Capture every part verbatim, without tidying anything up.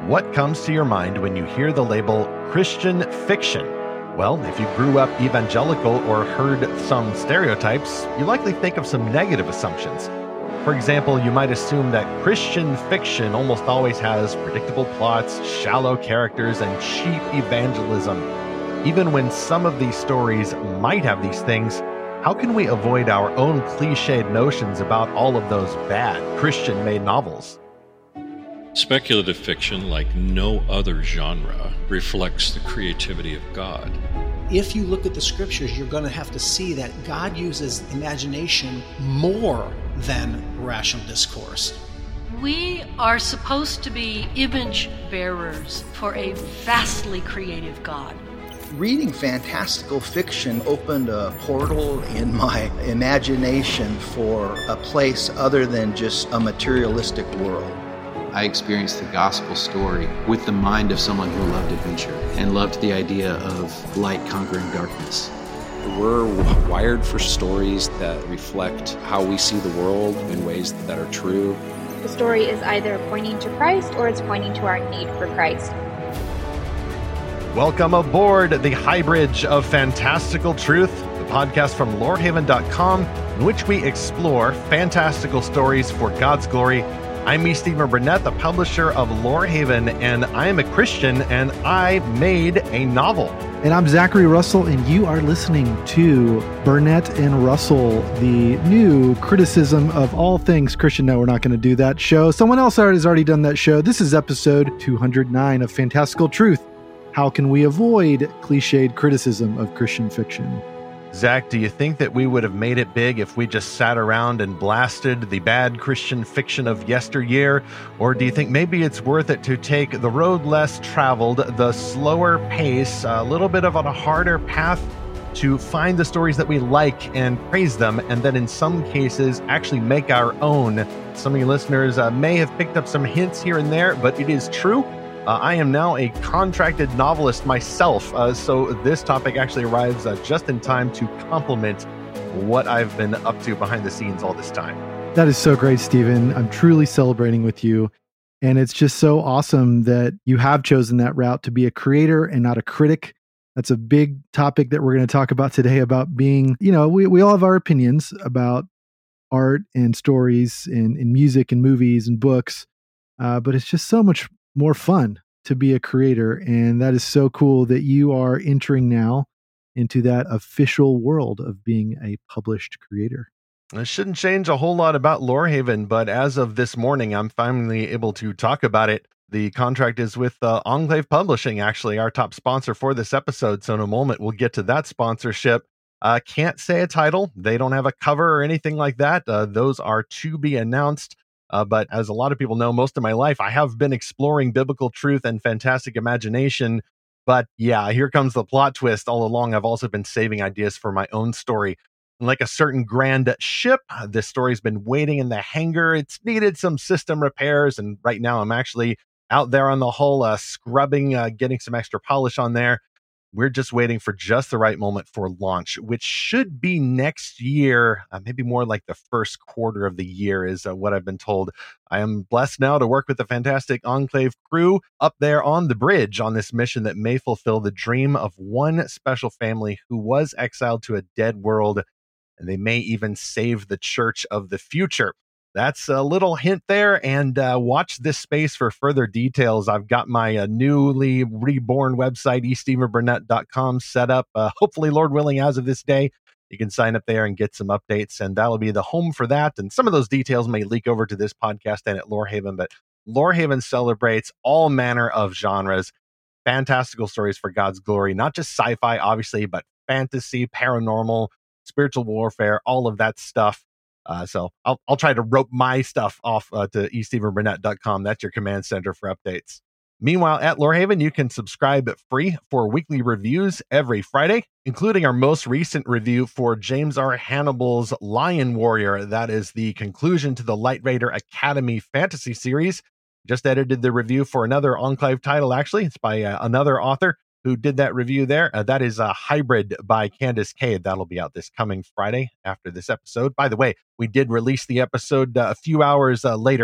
What comes to your mind when you hear the label Christian fiction? Well, if you grew up evangelical or heard some stereotypes, you likely think of some negative assumptions. For example, you might assume that Christian fiction almost always has predictable plots, shallow characters, and cheap evangelism. Even when some of these stories might have these things, how can we avoid our own cliched notions about all of those bad Christian-made novels? Speculative fiction, like no other genre, reflects the creativity of God. If you look at the scriptures, you're going to have to see that God uses imagination more than rational discourse. We are supposed to be image bearers for a vastly creative God. Reading fantastical fiction opened a portal in my imagination for a place other than just a materialistic world. I experienced the gospel story with the mind of someone who loved adventure and loved the idea of light conquering darkness. We're wired for stories that reflect how we see the world in ways that are true. The story is either pointing to Christ or it's pointing to our need for Christ. Welcome aboard the Highbridge of Fantastical Truth, the podcast from Lord Haven dot com, in which we explore fantastical stories for God's glory. I'm E. Stephen Burnett, the publisher of Lorehaven, and I am a Christian, and I made a novel. And I'm Zachary Russell, and you are listening to Burnett and Russell, the new criticism of all things Christian. No, we're not going to do that show. Someone else has already done that show. This is episode two hundred nine of Fantastical Truth. How can we avoid cliched criticism of Christian fiction? Zach, do you think that we would have made it big if we just sat around and blasted the bad Christian fiction of yesteryear? Or do you think maybe it's worth it to take the road less traveled, the slower pace, a little bit of a harder path to find the stories that we like and praise them, and then in some cases actually make our own? Some of you listeners uh, may have picked up some hints here and there, but it is true. Uh, I am now a contracted novelist myself, uh, so this topic actually arrives uh, just in time to complement what I've been up to behind the scenes all this time. That is so great, Stephen. I'm truly celebrating with you. And it's just so awesome that you have chosen that route to be a creator and not a critic. That's a big topic that we're going to talk about today, about being, you know, we, we all have our opinions about art and stories and, and music and movies and books, uh, but it's just so much more fun to be a creator. And that is so cool that you are entering now into that official world of being a published creator. It shouldn't change a whole lot about Lorehaven, but as of this morning, I'm finally able to talk about it. The contract is with uh, Enclave Publishing, actually, our top sponsor for this episode. So in a moment, we'll get to that sponsorship. Uh, can't say a title. They don't have a cover or anything like that. Uh, those are to be announced. Uh, but as a lot of people know, most of my life, I have been exploring biblical truth and fantastic imagination. But yeah, here comes the plot twist. All along, I've also been saving ideas for my own story. Like a certain grand ship, this story's been waiting in the hangar. It's needed some system repairs. And right now, I'm actually out there on the hull, uh, scrubbing, uh, getting some extra polish on there. We're just waiting for just the right moment for launch, which should be next year, uh, maybe more like the first quarter of the year is uh, what I've been told. I am blessed now to work with the fantastic Enclave crew up there on the bridge on this mission that may fulfill the dream of one special family who was exiled to a dead world, and they may even save the church of the future. That's a little hint there, and uh, watch this space for further details. I've got my uh, newly reborn website, e stephen burnett dot com, set up. Uh, hopefully, Lord willing, as of this day, you can sign up there and get some updates, and that'll be the home for that. And some of those details may leak over to this podcast and at Lorehaven, but Lorehaven celebrates all manner of genres, fantastical stories for God's glory, not just sci-fi, obviously, but fantasy, paranormal, spiritual warfare, all of that stuff. Uh, so I'll I'll try to rope my stuff off uh, to e stephen burnett dot com. That's your command center for updates. Meanwhile, at Lorehaven, you can subscribe free for weekly reviews every Friday, including our most recent review for James R. Hannibal's Lion Warrior. That is the conclusion to the Light Raider Academy fantasy series. Just edited the review for another Enclave title, actually. It's by uh, another author who did that review there. Uh, that is a Hybrid by Candace Cade. That'll be out this coming Friday after this episode. By the way, we did release the episode uh, a few hours uh, later,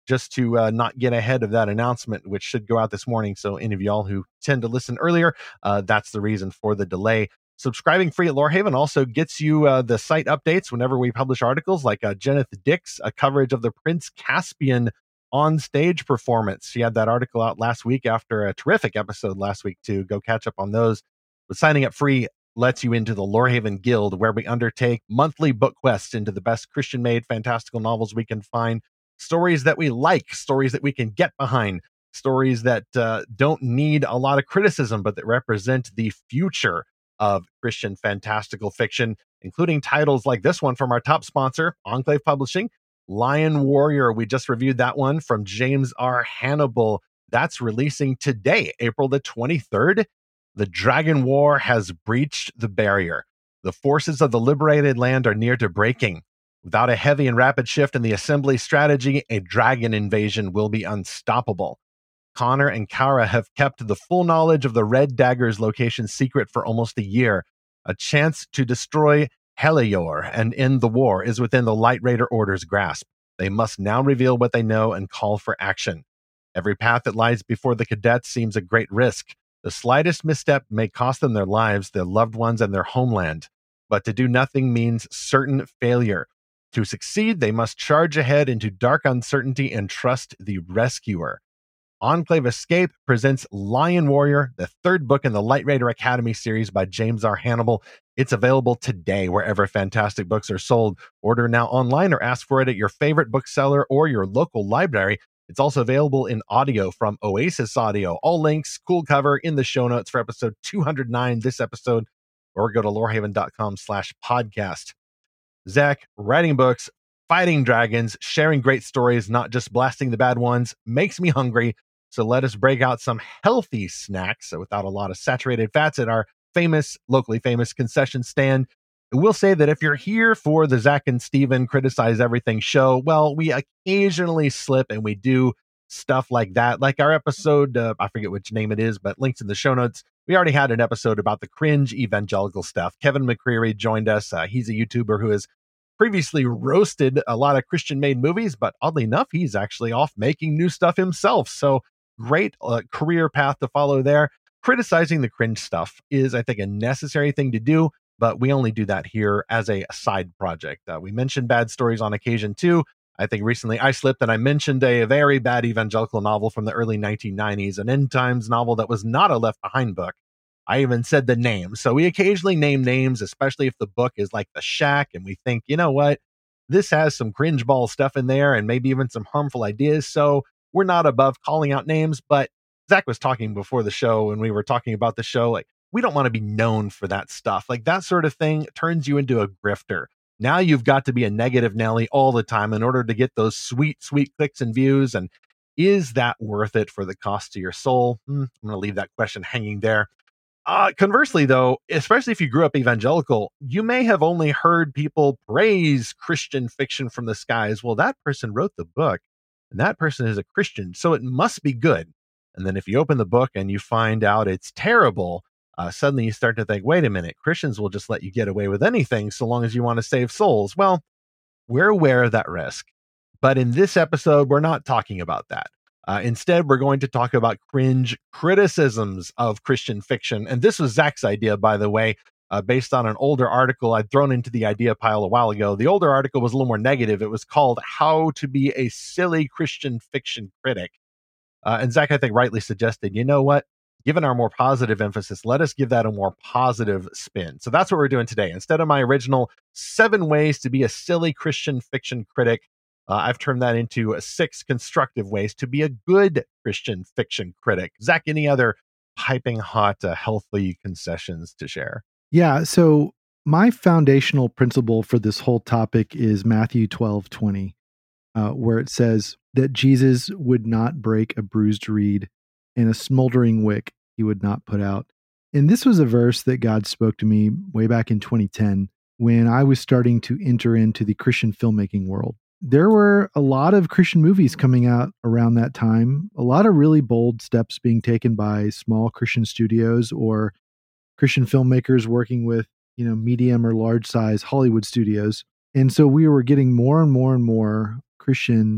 just to uh, not get ahead of that announcement, which should go out this morning. So any of y'all who tend to listen earlier, uh, that's the reason for the delay. Subscribing free at Lorehaven also gets you uh, the site updates whenever we publish articles like uh, Jeneth Dix, a coverage of the Prince Caspian on stage performance. She had that article out last week after a terrific episode last week too. Go catch up on those. But signing up free lets you into the Lorehaven Guild, where we undertake monthly book quests into the best Christian-made fantastical novels we can find. Stories that we like, stories that we can get behind, stories that uh, don't need a lot of criticism, but that represent the future of Christian fantastical fiction, including titles like this one from our top sponsor, Enclave Publishing, Lion Warrior. We just reviewed that one from James R. Hannibal. That's releasing today, April the twenty-third. The Dragon War has breached the barrier. The forces of the liberated land are near to breaking. Without a heavy and rapid shift in the assembly strategy, a dragon invasion will be unstoppable. Connor and Kara have kept the full knowledge of the Red Dagger's location secret for almost a year. A chance to destroy Helior and end the war is within the Light Raider Order's grasp. They must now reveal what they know and call for action. Every path that lies before the cadets seems a great risk. The slightest misstep may cost them their lives, their loved ones, and their homeland. But to do nothing means certain failure. To succeed, they must charge ahead into dark uncertainty and trust the rescuer. Enclave Escape presents Lion Warrior, the third book in the Light Raider Academy series by James R. Hannibal. It's available today wherever fantastic books are sold. Order now online or ask for it at your favorite bookseller or your local library. It's also available in audio from Oasis Audio. All links, cool cover in the show notes for episode two hundred nine, this episode, or go to lorehaven.com slash podcast. Zach, writing books, fighting dragons, sharing great stories, not just blasting the bad ones, makes me hungry. So let us break out some healthy snacks without a lot of saturated fats at our famous, locally famous concession stand. I will say that if you're here for the Zach and Steven Criticize Everything show, well, we occasionally slip and we do stuff like that. Like our episode, uh, I forget which name it is, but links in the show notes. We already had an episode about the cringe evangelical stuff. Kevin McCreary joined us. Uh, he's a YouTuber who has previously roasted a lot of Christian-made movies, but oddly enough, he's actually off making new stuff himself. So great uh, career path to follow there. Criticizing the cringe stuff is, I think, a necessary thing to do, but we only do that here as a side project. Uh, we mentioned bad stories on occasion too. I think recently I slipped and I mentioned a, a very bad evangelical novel from the early nineteen nineties, an end times novel that was not a Left Behind book. I even said the name. So we occasionally name names, especially if the book is like The Shack and we think, you know what, this has some cringe ball stuff in there and maybe even some harmful ideas. So we're not above calling out names, but Zach was talking before the show and we were talking about the show. Like, we don't want to be known for that stuff. Like, that sort of thing turns you into a grifter. Now you've got to be a negative Nelly all the time in order to get those sweet, sweet clicks and views. And is that worth it for the cost to your soul? Hmm, I'm going to leave that question hanging there. Uh, conversely, though, especially if you grew up evangelical, you may have only heard people praise Christian fiction from the skies. Well, that person wrote the book and that person is a Christian, so it must be good. And then if you open the book and you find out it's terrible, uh, suddenly you start to think, wait a minute, Christians will just let you get away with anything so long as you want to save souls. Well, we're aware of that risk. But in this episode, we're not talking about that. Uh, instead, we're going to talk about cringe criticisms of Christian fiction. And this was Zach's idea, by the way, uh, based on an older article I'd thrown into the idea pile a while ago. The older article was a little more negative. It was called How to Be a Silly Christian Fiction Critic. Uh, and Zach, I think, rightly suggested, you know what? Given our more positive emphasis, let us give that a more positive spin. So that's what we're doing today. Instead of my original seven ways to be a silly Christian fiction critic, Uh, I've turned that into uh, six constructive ways to be a good Christian fiction critic. Zach, any other piping hot, uh, healthy concessions to share? Yeah. So my foundational principle for this whole topic is Matthew twelve twenty, uh, where it says that Jesus would not break a bruised reed and a smoldering wick he would not put out. And this was a verse that God spoke to me way back in twenty ten when I was starting to enter into the Christian filmmaking world. There were a lot of Christian movies coming out around that time, a lot of really bold steps being taken by small Christian studios or Christian filmmakers working with, you know, medium or large size Hollywood studios. And so we were getting more and more and more Christian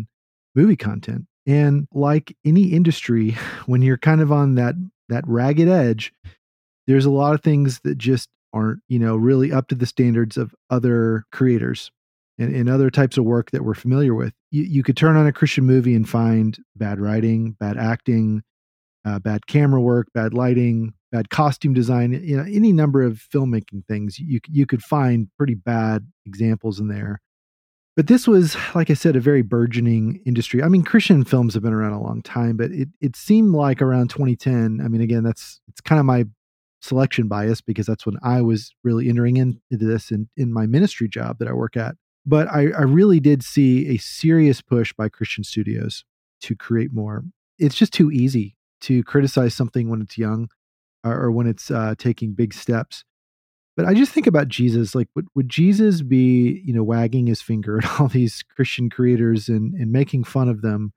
movie content. And like any industry, when you're kind of on that that ragged edge, there's a lot of things that just aren't, you know, really up to the standards of other creators and, and other types of work that we're familiar with. You, you could turn on a Christian movie and find bad writing, bad acting, uh, bad camera work, bad lighting, bad costume design, you know, any number of filmmaking things. You, you could find pretty bad examples in there. But this was, like I said, a very burgeoning industry. I mean, Christian films have been around a long time, but it, it seemed like around twenty ten. I mean, again, that's it's kind of my selection bias because that's when I was really entering into this in, in my ministry job that I work at. But I, I really did see a serious push by Christian studios to create more. It's just too easy to criticize something when it's young or, or when it's uh, taking big steps. But I just think about Jesus, like, would, would Jesus be, you know, wagging his finger at all these Christian creators and, and making fun of them?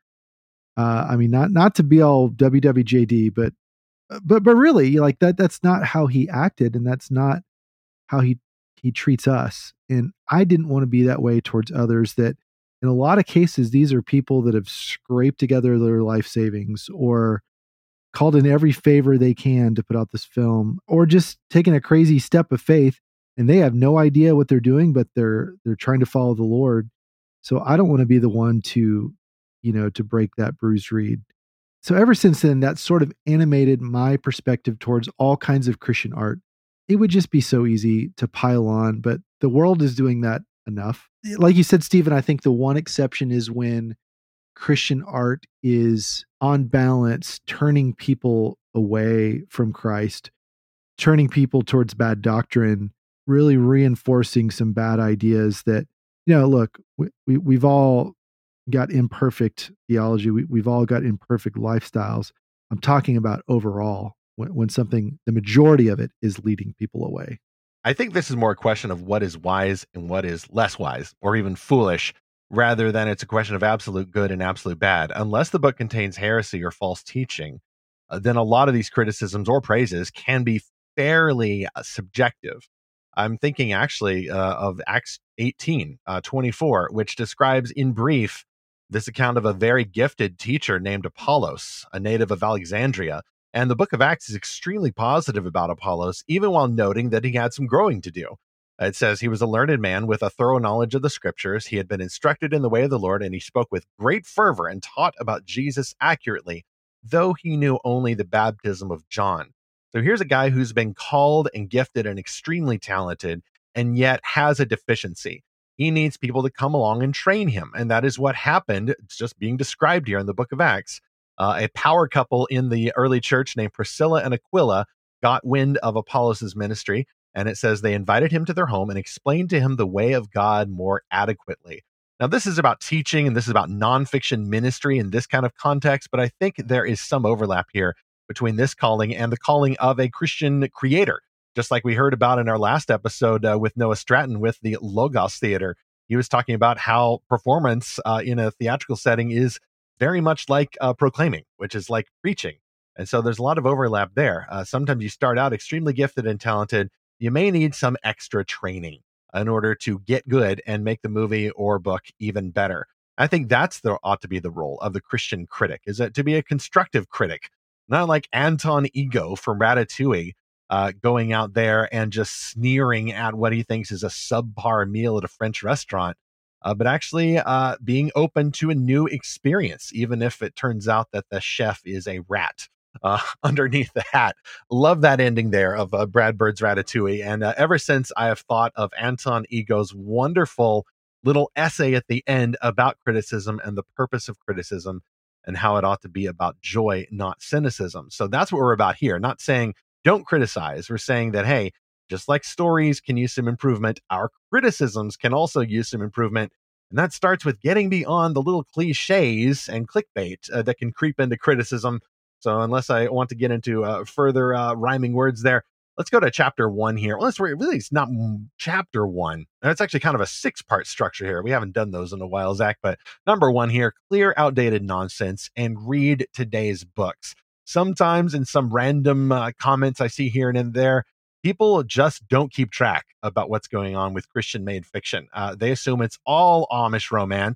Uh, I mean, not not to be all W W J D, but but but really, like that that's not how he acted, and that's not how he he treats us. And I didn't want to be that way towards others. That in a lot of cases, these are people that have scraped together their life savings or called in every favor they can to put out this film, or just taking a crazy step of faith, and they have no idea what they're doing, but they're they're trying to follow the Lord. So I don't want to be the one to, you know, to break that bruised reed. So ever since then, that sort of animated my perspective towards all kinds of Christian art. It would just be so easy to pile on, but the world is doing that enough. Like you said, Stephen, I think the one exception is when Christian art is on balance, turning people away from Christ, turning people towards bad doctrine, really reinforcing some bad ideas that, you know, look, we, we, we've all got imperfect theology. We, we've all got imperfect lifestyles. I'm talking about overall when, when something, the majority of it is leading people away. I think this is more a question of what is wise and what is less wise or even foolish, rather than it's a question of absolute good and absolute bad. Unless the book contains heresy or false teaching, uh, then a lot of these criticisms or praises can be fairly uh, subjective. I'm thinking actually uh, of Acts eighteen, uh, twenty-four, which describes in brief this account of a very gifted teacher named Apollos, a native of Alexandria. And the book of Acts is extremely positive about Apollos, even while noting that he had some growing to do. It says he was a learned man with a thorough knowledge of the scriptures. He had been instructed in the way of the Lord, and he spoke with great fervor and taught about Jesus accurately, though he knew only the baptism of John. So here's a guy who's been called and gifted and extremely talented, and yet has a deficiency. He needs people to come along and train him. And that is what happened. It's just being described here in the book of Acts. Uh, a power couple in the early church named Priscilla and Aquila got wind of Apollos' ministry. And it says they invited him to their home and explained to him the way of God more adequately. Now, this is about teaching and this is about nonfiction ministry in this kind of context, but I think there is some overlap here between this calling and the calling of a Christian creator. Just like we heard about in our last episode uh, with Noah Stratton with the Logos Theater. He was talking about how performance uh, in a theatrical setting is very much like uh, proclaiming, which is like preaching. And so there's a lot of overlap there. Uh, sometimes you start out extremely gifted and talented. You may need some extra training in order to get good and make the movie or book even better. I think that's the ought to be the role of the Christian critic, is that to be a constructive critic, not like Anton Ego from Ratatouille, uh, going out there and just sneering at what he thinks is a subpar meal at a French restaurant, uh, but actually uh, being open to a new experience, even if it turns out that the chef is a rat uh, underneath the hat. Love that ending there of uh, Brad Bird's Ratatouille. And uh, ever since I have thought of Anton Ego's wonderful little essay at the end about criticism and the purpose of criticism and how it ought to be about joy, not cynicism. So that's what we're about here. Not saying don't criticize. We're saying that, hey, just like stories can use some improvement, our criticisms can also use some improvement. And that starts with getting beyond the little cliches and clickbait uh, that can creep into criticism. So unless I want to get into uh, further uh, rhyming words there, let's go to chapter one here. Well, let's really, it's not chapter one. It's actually kind of a six-part structure here. We haven't done those in a while, Zach. But number one here, clear outdated nonsense and read today's books. Sometimes in some random uh, comments I see here and in there, people just don't keep track about what's going on with Christian-made fiction. Uh, they assume it's all Amish romance.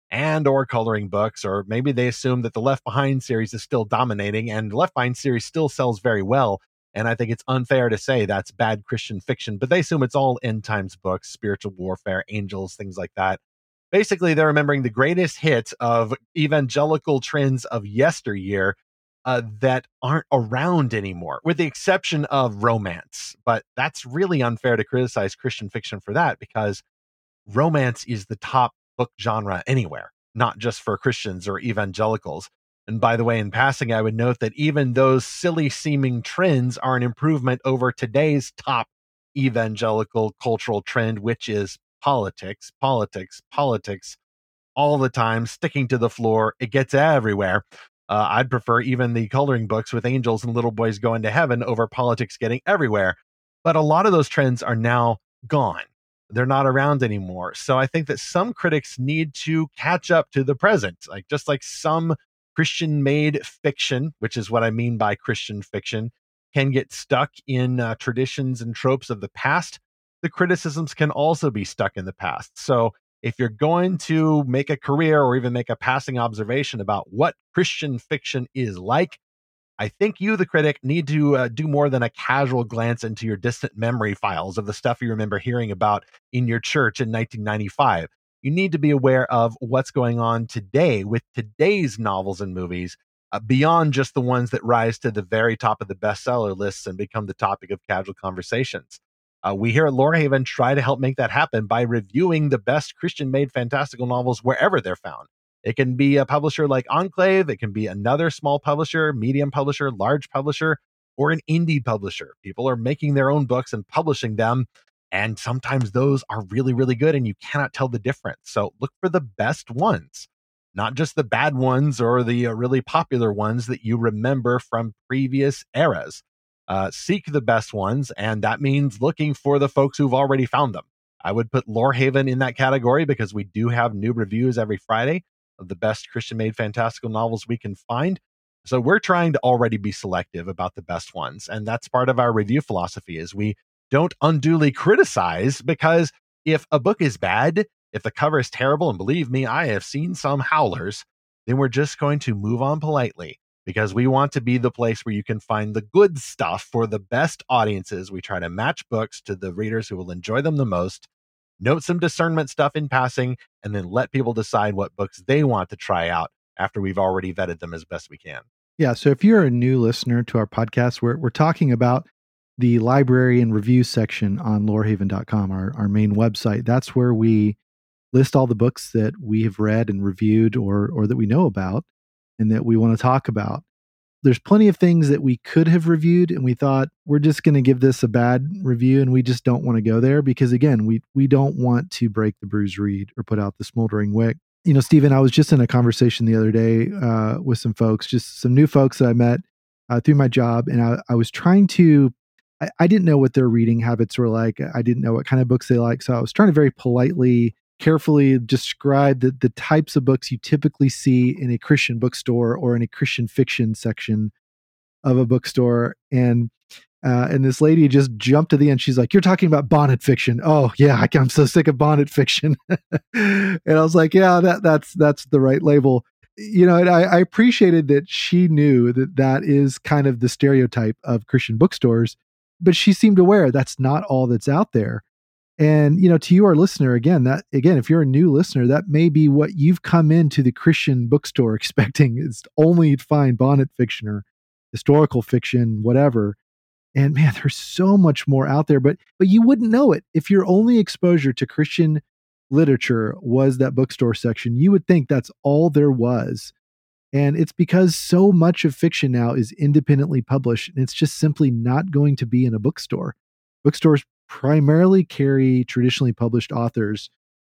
and or coloring books, or maybe they assume that the Left Behind series is still dominating, and the Left Behind series still sells very well. And I think it's unfair to say that's bad Christian fiction, but they assume it's all end times books, spiritual warfare, angels, things like that. Basically, they're remembering the greatest hits of evangelical trends of yesteryear uh, that aren't around anymore, with the exception of romance. But that's really unfair to criticize Christian fiction for that, because romance is the top book genre anywhere, not just for Christians or evangelicals. And by the way, in passing, I would note that even those silly seeming trends are an improvement over today's top evangelical cultural trend, which is politics, politics, politics all the time, sticking to the floor. It gets everywhere. Uh, I'd prefer even the coloring books with angels and little boys going to heaven over politics getting everywhere. But a lot of those trends are now gone. They're not around anymore. So I think that some critics need to catch up to the present, like just like some Christian-made fiction, which is what I mean by Christian fiction, can get stuck in uh, traditions and tropes of the past. The criticisms can also be stuck in the past. So if you're going to make a career or even make a passing observation about what Christian fiction is like, I think you, the critic, need to uh, do more than a casual glance into your distant memory files of the stuff you remember hearing about in your church in nineteen ninety-five. You need to be aware of what's going on today with today's novels and movies, uh, beyond just the ones that rise to the very top of the bestseller lists and become the topic of casual conversations. Uh, we here at Lorehaven try to help make that happen by reviewing the best Christian-made fantastical novels wherever they're found. It can be a publisher like Enclave. It can be another small publisher, medium publisher, large publisher, or an indie publisher. People are making their own books and publishing them, and sometimes those are really, really good, and you cannot tell the difference. So look for the best ones, not just the bad ones or the uh, really popular ones that you remember from previous eras. Uh, seek the best ones, and that means looking for the folks who've already found them. I would put Lorehaven in that category because we do have new reviews every Friday of the best Christian-made fantastical novels we can find. So we're trying to already be selective about the best ones, and that's part of our review philosophy, is we don't unduly criticize, because if a book is bad, if the cover is terrible, and believe me, I have seen some howlers, then we're just going to move on politely, because we want to be the place where you can find the good stuff for the best audiences. We try to match books to the readers who will enjoy them the most, note some discernment stuff in passing, and then let people decide what books they want to try out after we've already vetted them as best we can. Yeah. So if you're a new listener to our podcast, we're, we're talking about the library and review section on lorehaven dot com, our, our main website. That's where we list all the books that we have read and reviewed, or, or that we know about and that we want to talk about. There's plenty of things that we could have reviewed, and we thought we're just going to give this a bad review, and we just don't want to go there because, again, we we don't want to break the bruised reed or put out the smoldering wick. You know, Stephen, I was just in a conversation the other day uh, with some folks, just some new folks that I met uh, through my job, and I, I was trying to, I, I didn't know what their reading habits were like. I didn't know what kind of books they like, so I was trying to very politely, carefully describe the, the types of books you typically see in a Christian bookstore or in a Christian fiction section of a bookstore. And uh, and this lady just jumped to the end. She's like, "You're talking about bonnet fiction." Oh yeah, I, I'm so sick of bonnet fiction. And I was like, yeah, that that's that's the right label. You know, and I, I appreciated that she knew that that is kind of the stereotype of Christian bookstores, but she seemed aware that's not all that's out there. And, you know, to you, our listener, again, that again, if you're a new listener, that may be what you've come into the Christian bookstore expecting, is only to find bonnet fiction or historical fiction, whatever. And man, there's so much more out there, but but you wouldn't know it if your only exposure to Christian literature was that bookstore section. You would think that's all there was. And it's because so much of fiction now is independently published, and it's just simply not going to be in a bookstore. Bookstores primarily carry traditionally published authors,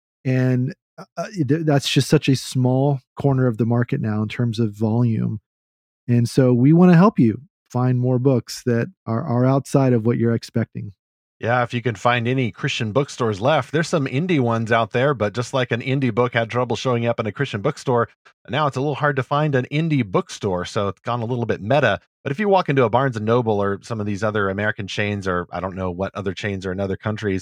and uh, that's just such a small corner of the market now in terms of volume. And so we want to help you find more books that are, are outside of what you're expecting. Yeah, if you can find any Christian bookstores left, there's some indie ones out there, but just like an indie book had trouble showing up in a Christian bookstore, now it's a little hard to find an indie bookstore, so it's gone a little bit meta. But if you walk into a Barnes and Noble or some of these other American chains, or I don't know what other chains are in other countries,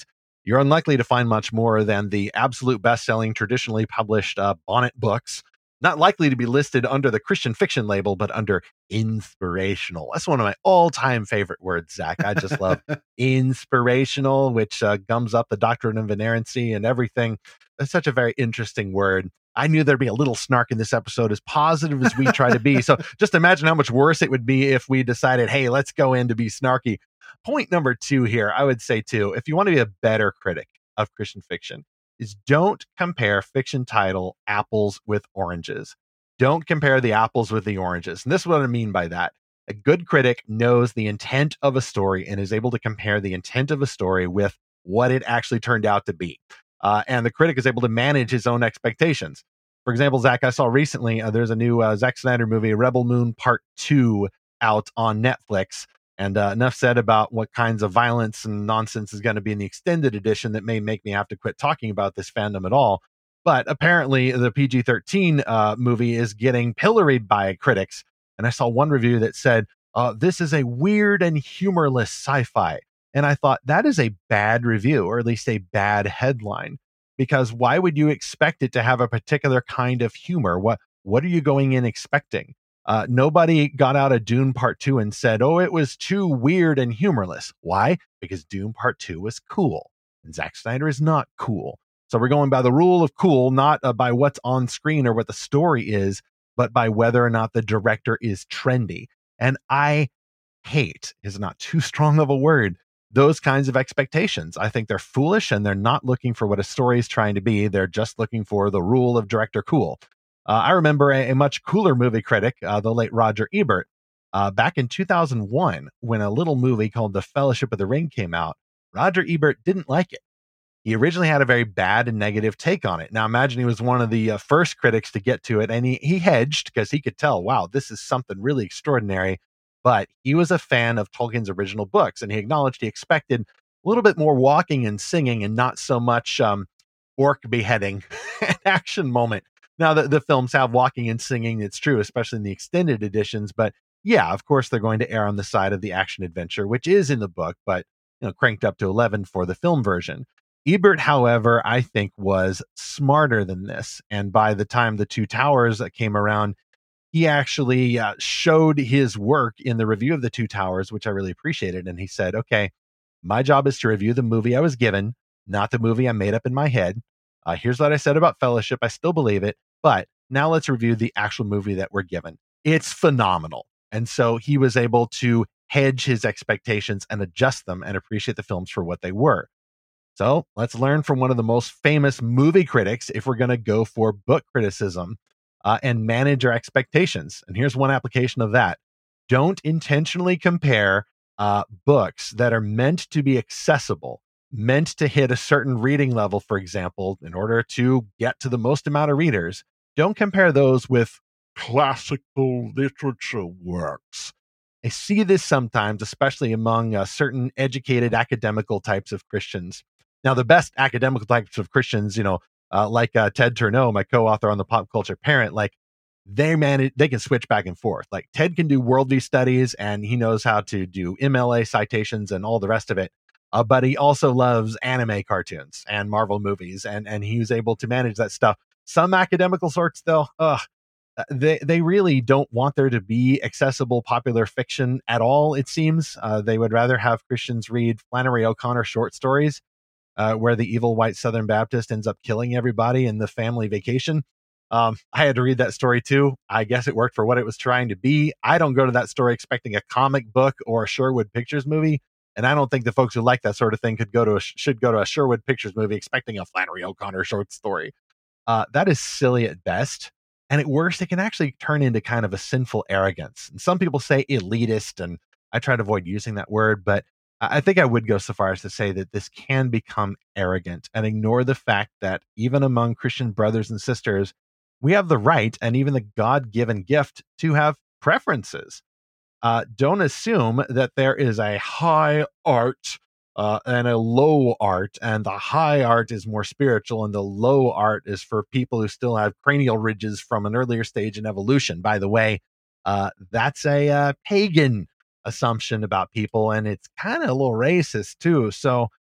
you're unlikely to find much more than the absolute best-selling, traditionally published uh, Bonnet books, not likely to be listed under the Christian fiction label, but under inspirational. That's one of my all-time favorite words, Zach. I just love inspirational, which uh, gums up the doctrine of inerrancy and everything. That's such a very interesting word. I knew there'd be a little snark in this episode, as positive as we try to be. So just imagine how much worse it would be if we decided, hey, let's go in to be snarky. Point number two here, I would say too, if you want to be a better critic of Christian fiction, is don't compare fiction title apples with oranges. Don't compare the apples with the oranges. And this is what I mean by that. A good critic knows the intent of a story and is able to compare the intent of a story with what it actually turned out to be. Uh, and the critic is able to manage his own expectations. For example, Zach, I saw recently, uh, there's a new uh, Zack Snyder movie, Rebel Moon Part two, out on Netflix. And uh, enough said about what kinds of violence and nonsense is going to be in the extended edition that may make me have to quit talking about this fandom at all. But apparently the P G thirteen uh, movie is getting pilloried by critics. And I saw one review that said, uh, this is a weird and humorless sci-fi. And I thought that is a bad review, or at least a bad headline, because why would you expect it to have a particular kind of humor? What, what are you going in expecting? Uh, nobody got out of Dune Part two and said, oh, it was too weird and humorless. Why? Because Dune Part two was cool, and Zack Snyder is not cool. So we're going by the rule of cool, not uh, by what's on screen or what the story is, but by whether or not the director is trendy. And I hate, is not too strong of a word, those kinds of expectations. I think they're foolish, and they're not looking for what a story is trying to be. They're just looking for the rule of director cool. Uh, I remember a, a much cooler movie critic, uh, the late Roger Ebert, uh, back in two thousand one, when a little movie called The Fellowship of the Ring came out. Roger Ebert didn't like it. He originally had a very bad and negative take on it. Now, imagine he was one of the uh, first critics to get to it, and he, he hedged because he could tell, wow, this is something really extraordinary. But he was a fan of Tolkien's original books, and he acknowledged he expected a little bit more walking and singing and not so much um, orc beheading and action moment. Now, the, the films have walking and singing, it's true, especially in the extended editions. But yeah, of course, they're going to err on the side of the action adventure, which is in the book, but you know, cranked up to eleven for the film version. Ebert, however, I think was smarter than this. And by the time The Two Towers came around, he actually uh, showed his work in the review of The Two Towers, which I really appreciated. And he said, okay, my job is to review the movie I was given, not the movie I made up in my head. Uh, here's what I said about Fellowship. I still believe it. But now let's review the actual movie that we're given. It's phenomenal. And so he was able to hedge his expectations and adjust them and appreciate the films for what they were. So let's learn from one of the most famous movie critics if we're going to go for book criticism uh, and manage our expectations. And here's one application of that. Don't intentionally compare uh, books that are meant to be accessible, meant to hit a certain reading level, for example, in order to get to the most amount of readers. Don't compare those with classical literature works. I see this sometimes, especially among uh, certain educated academical types of Christians. Now, the best academical types of Christians, you know, uh, like uh, Ted Turneau, my co-author on the Pop Culture Parent, like they manage, they can switch back and forth. Like Ted can do worldview studies, and he knows how to do M L A citations and all the rest of it. Uh, but he also loves anime cartoons and Marvel movies, and and he was able to manage that stuff. Some academical sorts, though, ugh, they they really don't want there to be accessible popular fiction at all. It seems uh, they would rather have Christians read Flannery O'Connor short stories, uh, where the evil white Southern Baptist ends up killing everybody in the family vacation. Um, I had to read that story too. I guess it worked for what it was trying to be. I don't go to that story expecting a comic book or a Sherwood Pictures movie. And I don't think the folks who like that sort of thing could go to a, should go to a Sherwood Pictures movie expecting a Flannery O'Connor short story. Uh, that is silly at best. And at worst, it can actually turn into kind of a sinful arrogance. And some people say elitist, and I try to avoid using that word, but I think I would go so far as to say that this can become arrogant and ignore the fact that even among Christian brothers and sisters, we have the right and even the God-given gift to have preferences. Uh, don't assume that there is a high art uh, and a low art, and the high art is more spiritual and the low art is for people who still have cranial ridges from an earlier stage in evolution. By the way, uh, that's a uh, pagan assumption about people, and it's kind of a little racist too. So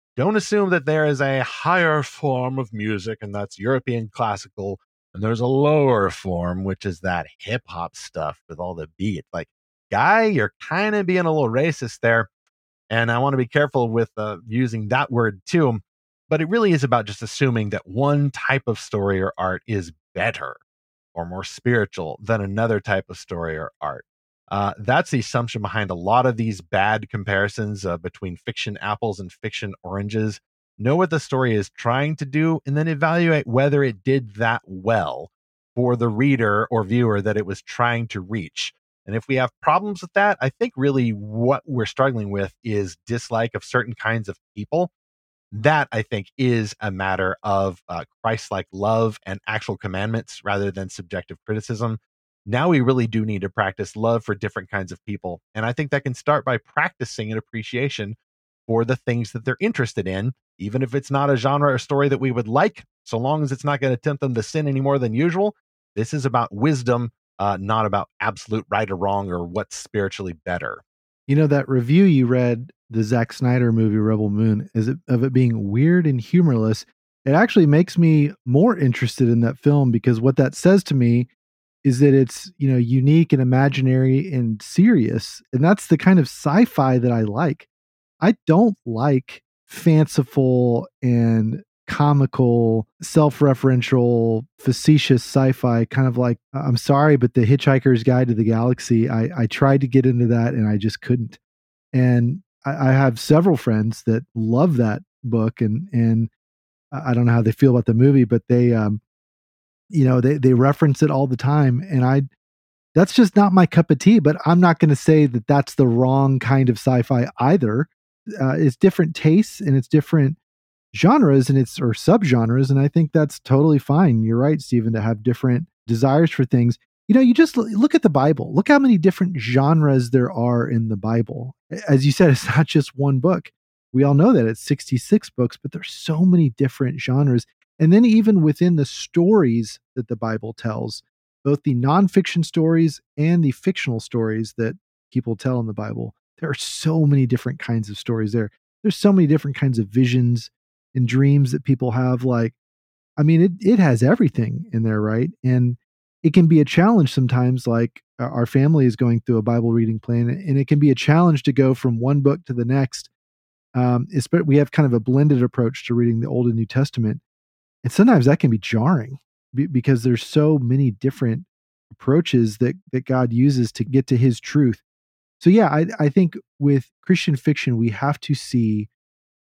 don't assume that there is a higher form of music, and that's European classical, and there's a lower form, which is that hip hop stuff with all the beat. Like, guy, you're kind of being a little racist there. And I want to be careful with uh, using that word too. But it really is about just assuming that one type of story or art is better or more spiritual than another type of story or art. Uh, that's the assumption behind a lot of these bad comparisons uh, between fiction apples and fiction oranges. Know what the story is trying to do, and then evaluate whether it did that well for the reader or viewer that it was trying to reach. And if we have problems with that, I think really what we're struggling with is dislike of certain kinds of people. That, I think, is a matter of uh, Christ-like love and actual commandments rather than subjective criticism. Now we really do need to practice love for different kinds of people. And I think that can start by practicing an appreciation for the things that they're interested in, even if it's not a genre or story that we would like, so long as it's not going to tempt them to sin any more than usual. This is about wisdom, uh, not about absolute right or wrong or what's spiritually better. You know, that review you read, the Zack Snyder movie Rebel Moon, is it, of it being weird and humorless, it actually makes me more interested in that film, because what that says to me is that it's, you know, unique and imaginary and serious. And that's the kind of sci-fi that I like. I don't like fanciful and comical, self-referential, facetious sci-fi, kind of like, I'm sorry, but The Hitchhiker's Guide to the Galaxy, I, I tried to get into that and I just couldn't. And I, I have several friends that love that book, and and I don't know how they feel about the movie, but they, um, you know, they they reference it all the time, and I, that's just not my cup of tea. But I'm not going to say that that's the wrong kind of sci-fi either. Uh, it's different tastes and it's different genres and it's or subgenres, and I think that's totally fine. You're right, Stephen, to have different desires for things. You know, you just look at the Bible. Look how many different genres there are in the Bible. As you said, it's not just one book. We all know that it's sixty-six books, but there's so many different genres. And then even within the stories that the Bible tells, both the nonfiction stories and the fictional stories that people tell in the Bible, there are so many different kinds of stories there. There's so many different kinds of visions and dreams that people have. Like, I mean, it, it has everything in there, right? And it can be a challenge sometimes, like our family is going through a Bible reading plan, and it can be a challenge to go from one book to the next. Um, it's, but we have kind of a blended approach to reading the Old and New Testament. And sometimes that can be jarring because there's so many different approaches that, that God uses to get to his truth. So yeah, I, I think with Christian fiction, we have to see,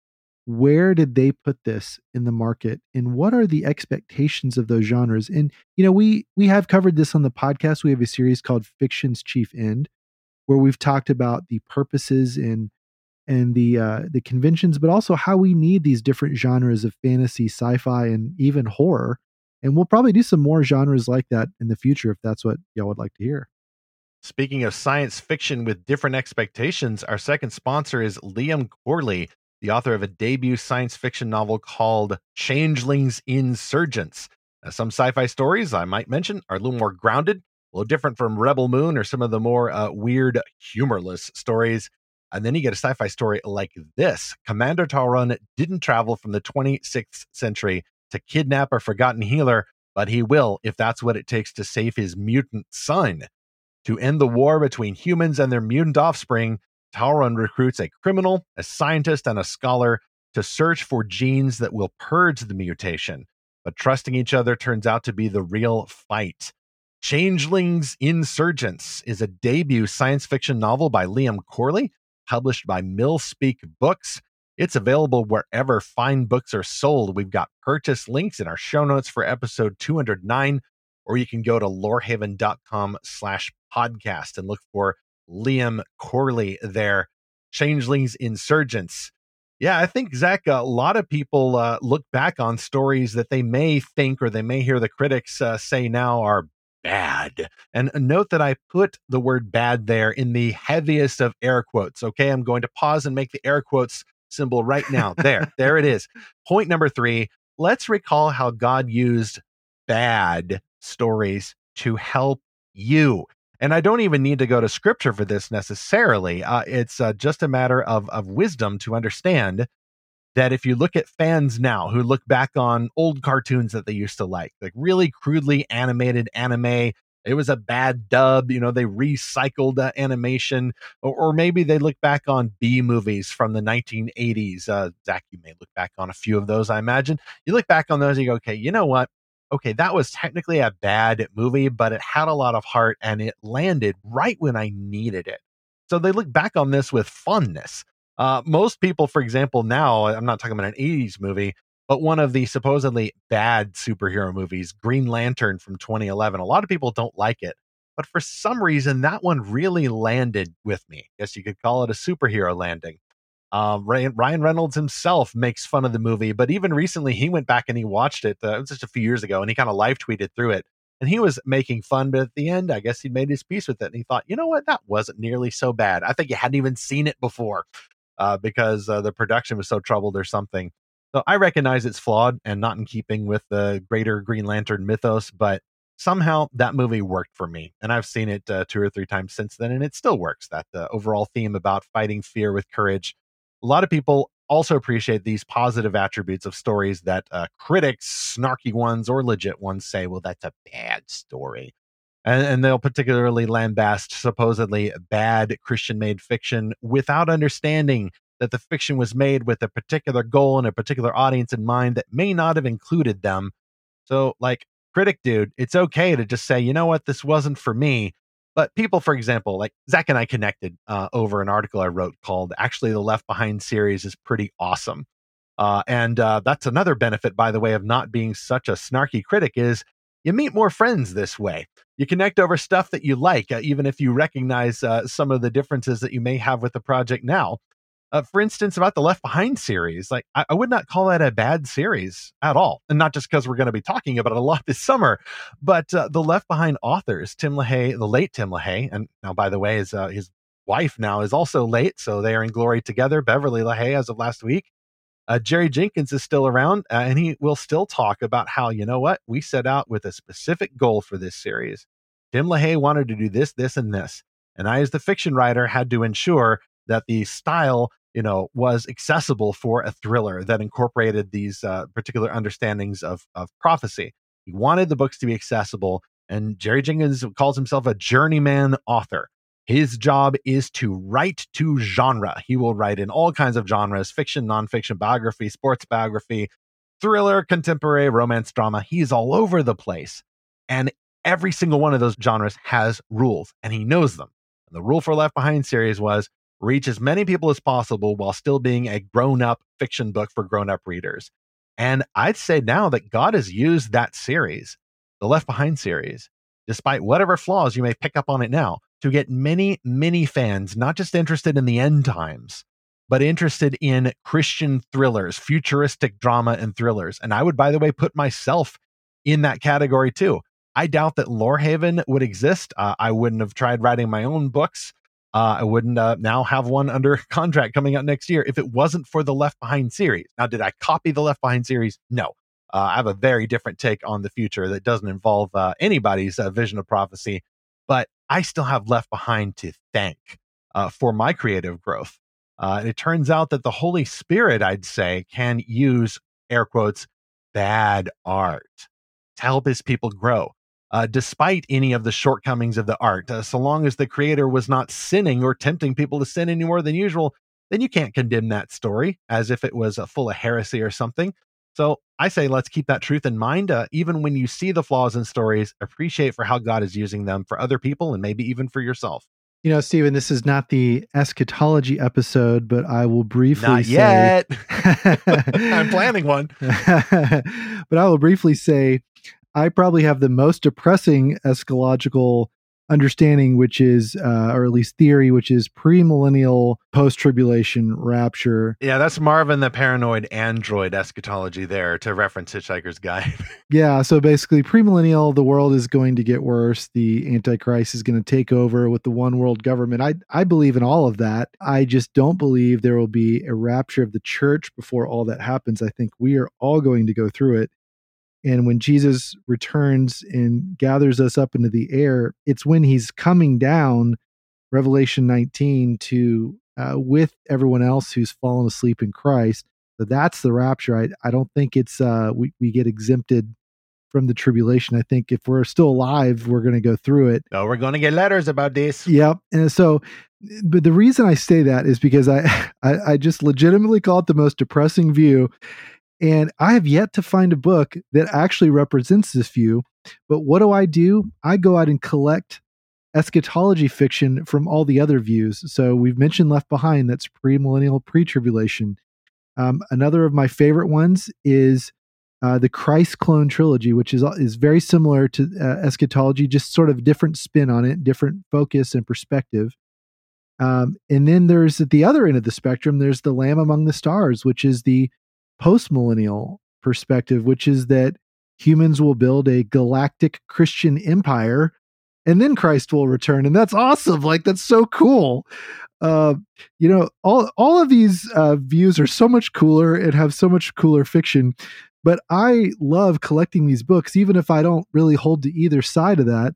where did they put this in the market and what are the expectations of those genres? And, you know, we, we have covered this on the podcast. We have a series called Fiction's Chief End, where we've talked about the purposes and, and the, uh, the conventions, but also how we need these different genres of fantasy, sci-fi, and even horror. And we'll probably do some more genres like that in the future, if that's what y'all would like to hear. Speaking of science fiction with different expectations, our second sponsor is Liam Corley, the author of a debut science fiction novel called Changelings Insurgents. Now, some sci-fi stories I might mention are a little more grounded, a little different from Rebel Moon or some of the more uh, weird, humorless stories. And then you get a sci-fi story like this. Commander Talrun didn't travel from the twenty-sixth century to kidnap a forgotten healer, but he will if that's what it takes to save his mutant son. To end the war between humans and their mutant offspring, Talrun recruits a criminal, a scientist, and a scholar to search for genes that will purge the mutation. But trusting each other turns out to be the real fight. Changelings Insurgents is a debut science fiction novel by Liam Corley, published by Millspeak Books. It's available wherever fine books are sold. We've got purchase links in our show notes for episode two hundred nine, or you can go to lorehaven.com slash podcast and look for Liam Corley there. Changelings Insurgents. Yeah, I think, Zach, a lot of people uh, look back on stories that they may think or they may hear the critics uh, say now are bad. And note that I put the word bad there in the heaviest of air quotes. Okay, I'm going to pause and make the air quotes symbol right now. There, there it is. Point number three, let's recall how God used bad stories to help you. And I don't even need to go to scripture for this necessarily. Uh, it's uh, just a matter of, of wisdom to understand that if you look at fans now who look back on old cartoons that they used to like, like really crudely animated anime, it was a bad dub, you know, they recycled uh, animation, or, or maybe they look back on B movies from the nineteen eighties. Uh, Zach, you may look back on a few of those, I imagine. You look back on those and you go, okay, you know what? Okay, that was technically a bad movie, but it had a lot of heart and it landed right when I needed it. So they look back on this with fondness. Uh, most people, for example, now, I'm not talking about an eighties movie, but one of the supposedly bad superhero movies, Green Lantern from twenty eleven, a lot of people don't like it. But for some reason, that one really landed with me. I guess you could call it a superhero landing. Um, Ryan, Ryan Reynolds himself makes fun of the movie, but even recently he went back and he watched it. Uh, it was just a few years ago, and he kind of live tweeted through it. And he was making fun, but at the end, I guess he made his peace with it. And he thought, you know what? That wasn't nearly so bad. I think you hadn't even seen it before uh, because uh, the production was so troubled or something. So I recognize it's flawed and not in keeping with the greater Green Lantern mythos, but somehow that movie worked for me. And I've seen it uh, two or three times since then, and it still works. That the overall theme about fighting fear with courage. A lot of people also appreciate these positive attributes of stories that uh, critics, snarky ones or legit ones, say, well, that's a bad story. And, and they'll particularly lambast supposedly bad Christian-made fiction without understanding that the fiction was made with a particular goal and a particular audience in mind that may not have included them. So, like, critic dude, it's okay to just say, you know what, this wasn't for me. But people, for example, like Zach and I connected uh, over an article I wrote called Actually the Left Behind series is pretty awesome. Uh, and uh, that's another benefit, by the way, of not being such a snarky critic is you meet more friends this way. You connect over stuff that you like, uh, even if you recognize uh, some of the differences that you may have with the project now. Uh, for instance, about the Left Behind series, like I, I would not call that a bad series at all. And not just because we're going to be talking about it a lot this summer, but uh, the Left Behind authors, Tim LaHaye, the late Tim LaHaye, and now, by the way, his, uh, his wife now is also late, so they are in glory together, Beverly LaHaye, as of last week. Uh, Jerry Jenkins is still around, uh, and he will still talk about how, you know what, we set out with a specific goal for this series. Tim LaHaye wanted to do this, this, and this. And I, as the fiction writer, had to ensure that the style, you know, was accessible for a thriller that incorporated these uh, particular understandings of, of prophecy. He wanted the books to be accessible, and Jerry Jenkins calls himself a journeyman author. His job is to write to genre. He will write in all kinds of genres: fiction, nonfiction, biography, sports biography, thriller, contemporary, romance, drama. He's all over the place. And every single one of those genres has rules, and he knows them. And the rule for Left Behind series was reach as many people as possible while still being a grown-up fiction book for grown-up readers. And I'd say now that God has used that series, the Left Behind series, despite whatever flaws you may pick up on it now, to get many, many fans, not just interested in the end times, but interested in Christian thrillers, futuristic drama and thrillers. And I would, by the way, put myself in that category too. I doubt that Lorehaven would exist. Uh, I wouldn't have tried writing my own books. Uh, I wouldn't uh, now have one under contract coming out next year if it wasn't for the Left Behind series. Now, did I copy the Left Behind series? No. Uh, I have a very different take on the future that doesn't involve uh, anybody's uh, vision of prophecy, but I still have Left Behind to thank uh, for my creative growth. Uh, and it turns out that the Holy Spirit, I'd say, can use, air quotes, bad art to help his people grow. Uh, despite any of the shortcomings of the art, uh, so long as the creator was not sinning or tempting people to sin any more than usual, then you can't condemn that story as if it was uh, full of heresy or something. So I say let's keep that truth in mind. Uh, even when you see the flaws in stories, appreciate for how God is using them for other people and maybe even for yourself. You know, Stephen, this is not the eschatology episode, but I will briefly not say... yet. I'm planning one. But I will briefly say I probably have the most depressing eschatological understanding, which is, uh, or at least theory, which is premillennial post-tribulation rapture. Yeah, that's Marvin the Paranoid Android eschatology there, to reference Hitchhiker's Guide. Yeah, so basically premillennial, the world is going to get worse. The Antichrist is going to take over with the one world government. I, I believe in all of that. I just don't believe there will be a rapture of the church before all that happens. I think we are all going to go through it. And when Jesus returns and gathers us up into the air, it's when he's coming down, Revelation nineteen, to uh, with everyone else who's fallen asleep in Christ. So that's the rapture. I, I don't think it's uh, we, we get exempted from the tribulation. I think if we're still alive, we're going to go through it. No, we're going to get letters about this. Yep. And so, but the reason I say that is because I, I, I just legitimately call it the most depressing view. And I have yet to find a book that actually represents this view. But what do I do? I go out and collect eschatology fiction from all the other views. So we've mentioned Left Behind. That's pre-millennial, pre-tribulation. Um, another of my favorite ones is uh, the Christ Clone trilogy, which is is very similar to uh, eschatology, just sort of different spin on it, different focus and perspective. Um, and then there's at the other end of the spectrum, there's the Lamb Among the Stars, which is the post-millennial perspective, which is that humans will build a galactic Christian empire and then Christ will return. And that's awesome. Like, that's so cool. Uh, you know, all, all of these uh, views are so much cooler and have so much cooler fiction, but I love collecting these books, even if I don't really hold to either side of that,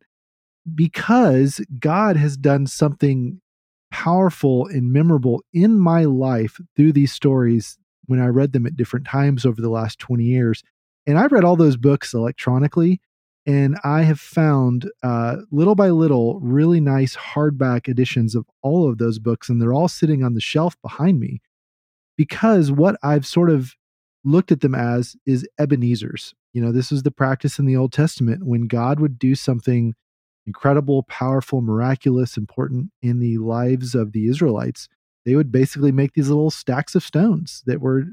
because God has done something powerful and memorable in my life through these stories when I read them at different times over the last twenty years. And I read all those books electronically, and I have found uh, little by little really nice hardback editions of all of those books, and they're all sitting on the shelf behind me because what I've sort of looked at them as is Ebenezer's. You know, this is the practice in the Old Testament when God would do something incredible, powerful, miraculous, important in the lives of the Israelites. They would basically make these little stacks of stones that were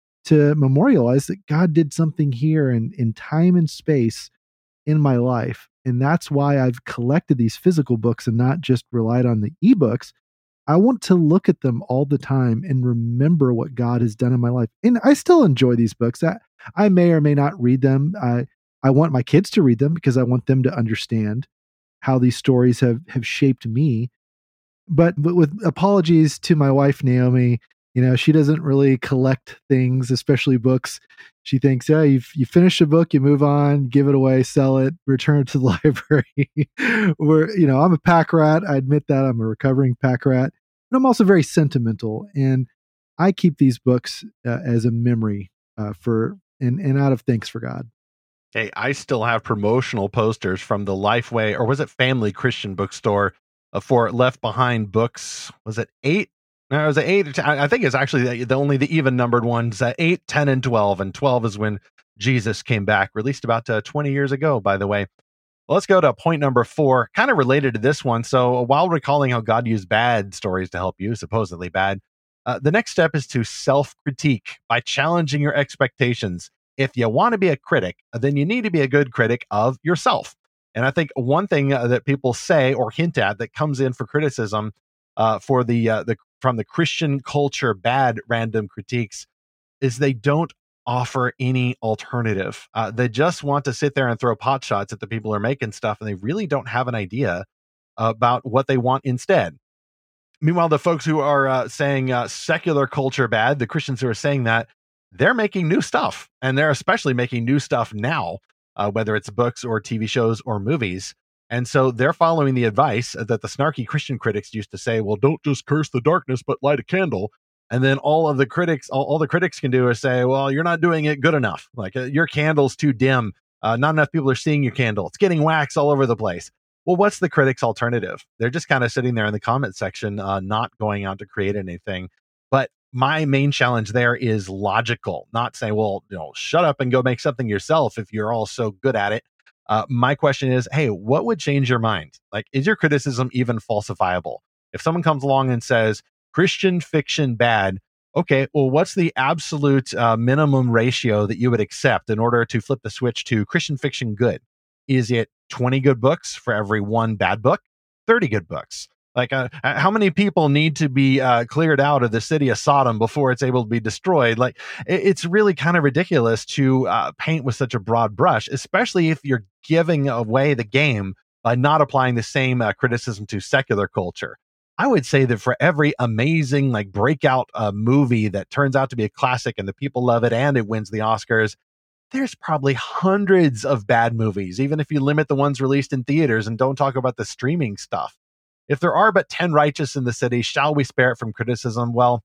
to memorialize that God did something here in, in time and space in my life. And that's why I've collected these physical books and not just relied on the ebooks. I want to look at them all the time and remember what God has done in my life. And I still enjoy these books. I, I may or may not read them. I, I want my kids to read them because I want them to understand how these stories have, have shaped me. But, but with apologies to my wife, Naomi, you know, she doesn't really collect things, especially books. She thinks, yeah, you you finish a book, you move on, give it away, sell it, return it to the library. Where, you know, I'm a pack rat. I admit that. I'm a recovering pack rat. But I'm also very sentimental. And I keep these books uh, as a memory uh, for, and, and out of thanks for God. Hey, I still have promotional posters from the Lifeway, or was it Family Christian Bookstore, uh, for Left Behind books. Was it eight? No, it was an eight. I think it's actually the, the only the even numbered ones, uh, eight, ten, and twelve. And twelve is when Jesus came back, released about uh, twenty years ago, by the way. Well, let's go to point number four, kind of related to this one. So while recalling how God used bad stories to help you, supposedly bad, uh, the next step is to self-critique by challenging your expectations. If you want to be a critic, then you need to be a good critic of yourself. And I think one thing uh, that people say or hint at that comes in for criticism uh, for the uh, the from the Christian culture bad random critiques is they don't offer any alternative. Uh, they just want to sit there and throw pot shots at the people who are making stuff, and they really don't have an idea about what they want instead. Meanwhile, the folks who are uh, saying uh, secular culture bad, the Christians who are saying that, they're making new stuff, and they're especially making new stuff now, uh, whether it's books or T V shows or movies. And so they're following the advice that the snarky Christian critics used to say, well, don't just curse the darkness, but light a candle. And then all of the critics, all, all the critics can do is say, well, you're not doing it good enough. Like, uh, your candle's too dim. Uh, not enough people are seeing your candle. It's getting wax all over the place. Well, what's the critics' alternative? They're just kind of sitting there in the comment section, uh, not going out to create anything. But my main challenge there is logical, not saying, well, you know, shut up and go make something yourself if you're all so good at it. Uh, my question is, hey, what would change your mind? Like, is your criticism even falsifiable? If someone comes along and says, Christian fiction bad, okay, well, what's the absolute uh, minimum ratio that you would accept in order to flip the switch to Christian fiction good? Is it twenty good books for every one bad book? thirty good books? Like, uh, how many people need to be uh, cleared out of the city of Sodom before it's able to be destroyed? Like, it's really kind of ridiculous to uh, paint with such a broad brush, especially if you're giving away the game by not applying the same uh, criticism to secular culture. I would say that for every amazing, like, breakout uh, movie that turns out to be a classic and the people love it and it wins the Oscars, there's probably hundreds of bad movies, even if you limit the ones released in theaters and don't talk about the streaming stuff. If there are but ten righteous in the city, shall we spare it from criticism? Well,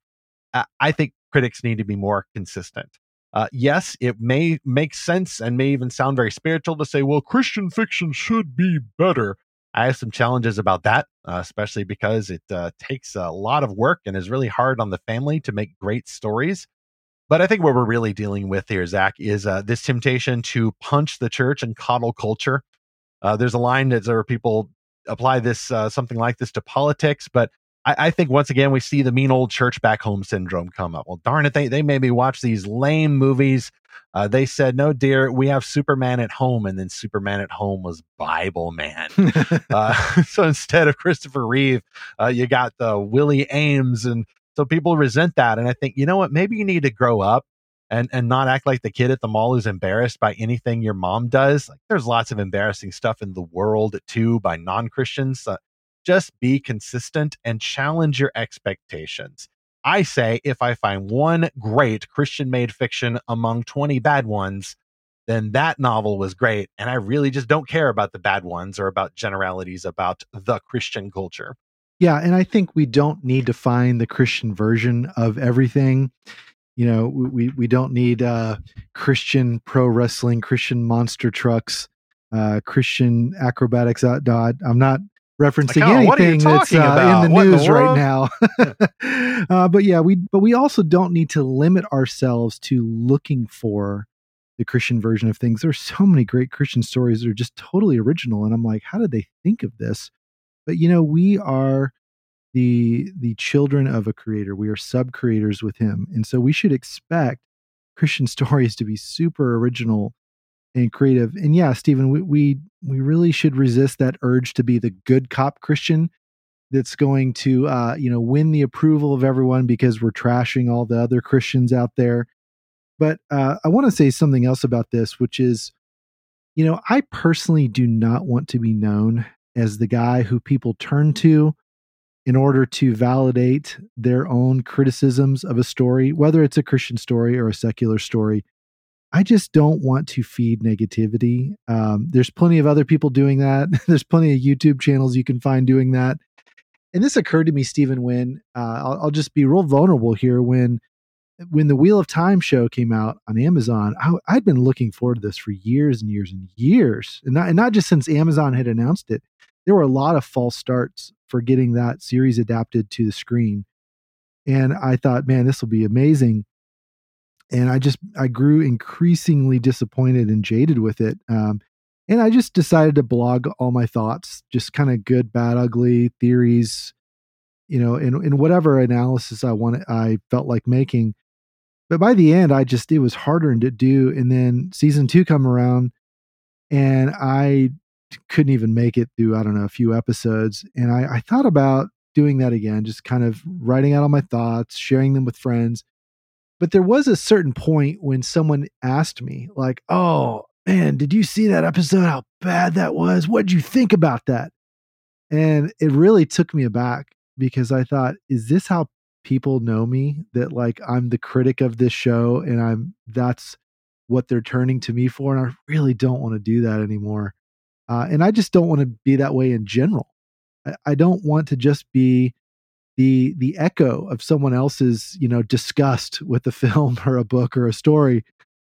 uh, I think critics need to be more consistent. Uh, yes, it may make sense and may even sound very spiritual to say, well, Christian fiction should be better. I have some challenges about that, uh, especially because it uh, takes a lot of work and is really hard on the family to make great stories. But I think what we're really dealing with here, Zach, is uh, this temptation to punch the church and coddle culture. Uh, there's a line that there are people apply this, uh, something like this to politics, but I, I think once again, we see the mean old church back home syndrome come up. Well, darn it, they, they made me watch these lame movies. Uh, they said, no, dear, we have Superman at home. And then Superman at home was Bible Man. uh, so instead of Christopher Reeve, uh, you got the Willie Ames. And so people resent that. And I think, you know what, maybe you need to grow up and, and not act like the kid at the mall who's embarrassed by anything your mom does. Like, there's lots of embarrassing stuff in the world too by non-Christians. Uh, just be consistent and challenge your expectations. I say if I find one great Christian-made fiction among twenty bad ones, then that novel was great. And I really just don't care about the bad ones or about generalities about the Christian culture. Yeah, and I think we don't need to find the Christian version of everything. You know, we we don't need uh, Christian pro wrestling, Christian monster trucks, uh, Christian acrobatics. Uh, I'm not referencing like, anything that's uh, in the what news in the right now. uh, but yeah, we but we also don't need to limit ourselves to looking for the Christian version of things. There's so many great Christian stories that are just totally original, and I'm like, how did they think of this? But you know, we are the the children of a creator. We are sub creators with him, and so we should expect Christian stories to be super original and creative. And yeah, Stephen, we, we we really should resist that urge to be the good cop Christian that's going to uh, you know win the approval of everyone because we're trashing all the other Christians out there. But uh, I want to say something else about this, which is, you know, I personally do not want to be known as the guy who people turn to in order to validate their own criticisms of a story, whether it's a Christian story or a secular story. I just don't want to feed negativity. Um, there's plenty of other people doing that. There's plenty of YouTube channels you can find doing that. And this occurred to me, Stephen, when uh, I'll, I'll just be real vulnerable here. When when the Wheel of Time show came out on Amazon, I, I'd been looking forward to this for years and years and years. And not, and not just since Amazon had announced it. There were a lot of false starts for getting that series adapted to the screen. And I thought, man, this will be amazing. And I just, I grew increasingly disappointed and jaded with it. Um, and I just decided to blog all my thoughts, just kind of good, bad, ugly theories, you know, in, in whatever analysis I wanted, I felt like making. But by the end, I just, it was harder to do. And then season two come around and I couldn't even make it through, I don't know, a few episodes. And I, I thought about doing that again, just kind of writing out all my thoughts, sharing them with friends. But there was a certain point when someone asked me, like, oh, man, did you see that episode? How bad that was? What did you think about that? And it really took me aback because I thought, is this how people know me? That like I'm the critic of this show and I'm that's what they're turning to me for? And I really don't want to do that anymore. Uh, and I just don't want to be that way in general. I, I don't want to just be the the echo of someone else's, you know, disgust with a film or a book or a story.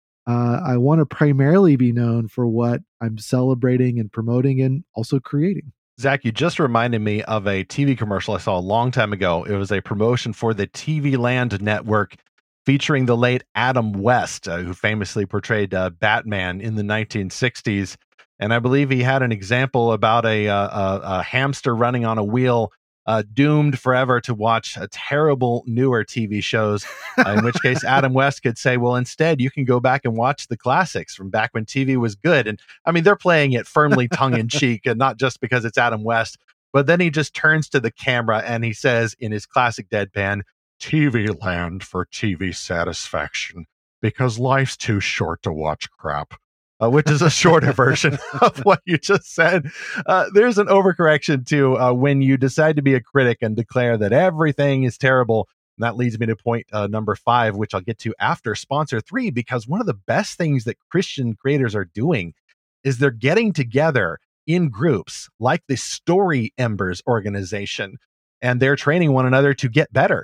Uh, I want to primarily be known for what I'm celebrating and promoting and also creating. Zach, you just reminded me of a T V commercial I saw a long time ago. It was a promotion for the T V Land network featuring the late Adam West, uh, who famously portrayed uh, Batman in the nineteen sixties. And I believe he had an example about a, uh, a, a hamster running on a wheel, uh, doomed forever to watch a terrible newer T V shows, uh, in which case Adam West could say, well, instead you can go back and watch the classics from back when T V was good. And I mean, they're playing it firmly tongue in cheek and not just because it's Adam West, but then he just turns to the camera and he says in his classic deadpan, T V Land for T V satisfaction, because life's too short to watch crap. Uh, which is a shorter version of what you just said. Uh, there's an overcorrection too uh, when you decide to be a critic and declare that everything is terrible. And that leads me to point uh, number five, which I'll get to after sponsor three, because one of the best things that Christian creators are doing is they're getting together in groups like the Story Embers organization, and they're training one another to get better.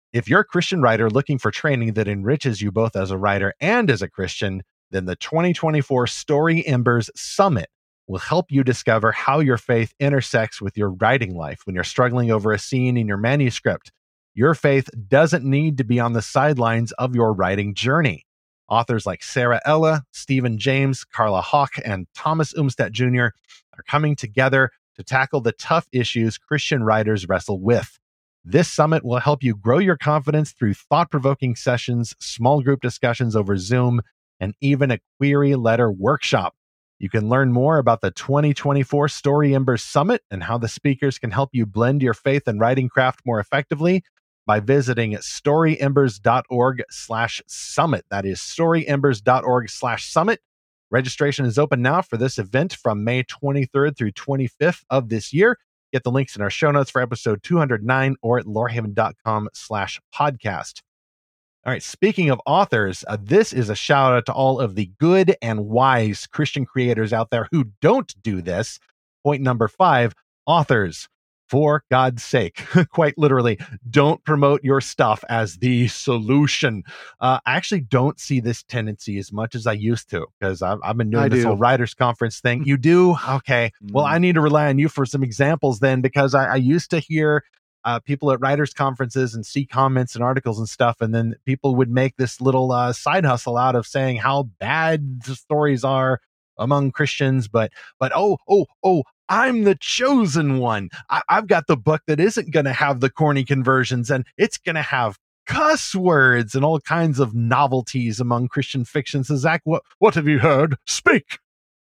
If you're a Christian writer looking for training that enriches you both as a writer and as a Christian, then the twenty twenty-four Story Embers Summit will help you discover how your faith intersects with your writing life when you're struggling over a scene in your manuscript. Your faith doesn't need to be on the sidelines of your writing journey. Authors like Sarah Ella, Stephen James, Carla Hawk, and Thomas Umstattd Junior are coming together to tackle the tough issues Christian writers wrestle with. This summit will help you grow your confidence through thought-provoking sessions, small group discussions over Zoom, and even a query letter workshop. You can learn more about the twenty twenty-four Story Embers Summit and how the speakers can help you blend your faith and writing craft more effectively by visiting storyembers.org slash summit. That is storyembers.org slash summit. Registration is open now for this event from May twenty-third through twenty-fifth of this year. Get the links in our show notes for episode two hundred nine or at lorehaven.com slash podcast. All right, speaking of authors, uh, this is a shout out to all of the good and wise Christian creators out there who don't do this. Point number five, authors, for God's sake, quite literally, don't promote your stuff as the solution. Uh, I actually don't see this tendency as much as I used to, because I've, I've been doing I this do. whole writers conference thing. You do? Okay. Well, I need to rely on you for some examples then, because I, I used to hear Uh, people at writers conferences and see comments and articles and stuff, and then people would make this little uh, side hustle out of saying how bad the stories are among Christians. But but oh oh oh, I'm the chosen one. I, I've got the book that isn't going to have the corny conversions, and it's going to have cuss words and all kinds of novelties among Christian fiction. So Zach, what what have you heard? Speak.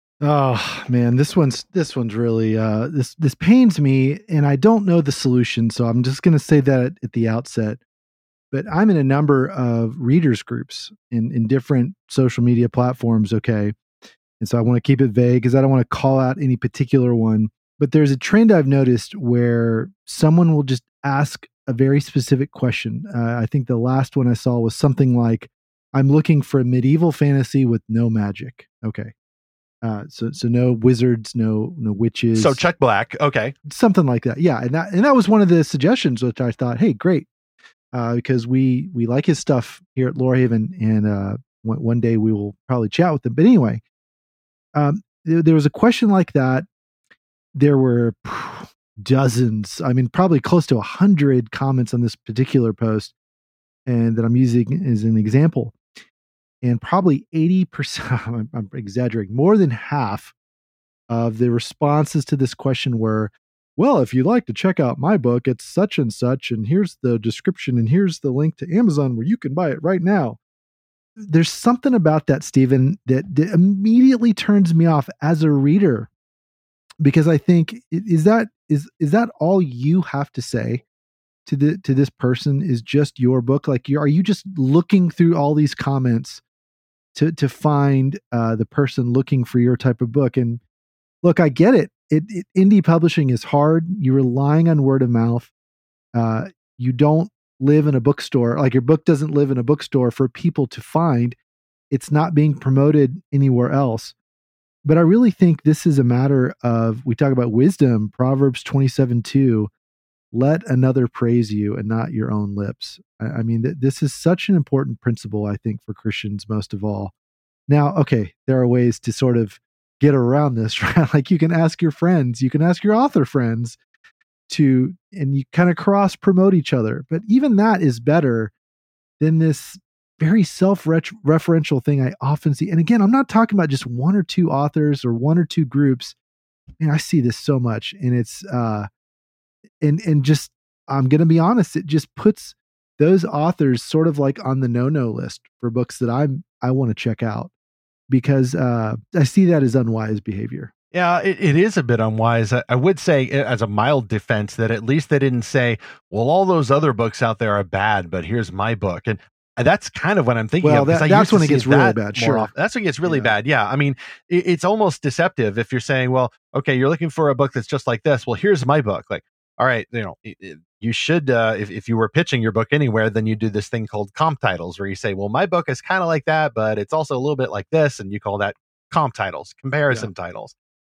Oh man, this one's this one's really uh, this this pains me, and I don't know the solution, so I'm just going to say that at the outset. But I'm in a number of readers groups in in different social media platforms. Okay, and so I want to keep it vague because I don't want to call out any particular one. But there's a trend I've noticed where someone will just ask a very specific question. Uh, I think the last one I saw was something like, "I'm looking for a medieval fantasy with no magic." Okay. Uh, so so no wizards, no no witches. So Chuck Black, okay, something like that. Yeah, and that and that was one of the suggestions, which I thought, hey, great, uh, because we we like his stuff here at Lorehaven, and uh, one, one day we will probably chat with him. But anyway, um, there, there was a question like that. There were dozens, I mean, probably close to a hundred comments on this particular post, and that I'm using as an example. And probably eighty percent, I'm, I'm exaggerating, more than half of the responses to this question were, well, if you'd like to check out my book, it's such and such, and here's the description, and here's the link to Amazon where you can buy it right now. There's something about that, Stephen, that, that immediately turns me off as a reader, because I think, is that is is that all you have to say to the to this person is just your book? Like, you are you just looking through all these comments to to find uh, the person looking for your type of book? And look, I get it. It, it. Indie publishing is hard. You're relying on word of mouth. Uh, you don't live in a bookstore. Like, your book doesn't live in a bookstore for people to find. It's not being promoted anywhere else. But I really think this is a matter of, we talk about wisdom, Proverbs twenty-seven two, let another praise you and not your own lips. I, I mean, th- this is such an important principle, I think, for Christians most of all. Now, okay, there are ways to sort of get around this, right? Like, you can ask your friends, you can ask your author friends to, and you kind of cross promote each other. But even that is better than this very self-referential thing I often see. And again, I'm not talking about just one or two authors or one or two groups. Man, I see this so much, and it's, uh, and and just, I'm going to be honest, it just puts those authors sort of like on the no-no list for books that I'm I want to check out, because uh, I see that as unwise behavior. Yeah, it, it is a bit unwise. I, I would say, as a mild defense, that at least they didn't say, well, all those other books out there are bad, but here's my book. And that's kind of what I'm thinking well, of. That, that's when it gets really bad. Sure. Often. That's when it gets really yeah. bad. Yeah. I mean, it, it's almost deceptive if you're saying, well, okay, you're looking for a book that's just like this. Well, here's my book. Like, all right, you know, it, it, you should, uh, if, if you were pitching your book anywhere, then you do this thing called comp titles, where you say, well, my book is kind of like that, but it's also a little bit like this. And you call that comp titles, comparison yeah. titles.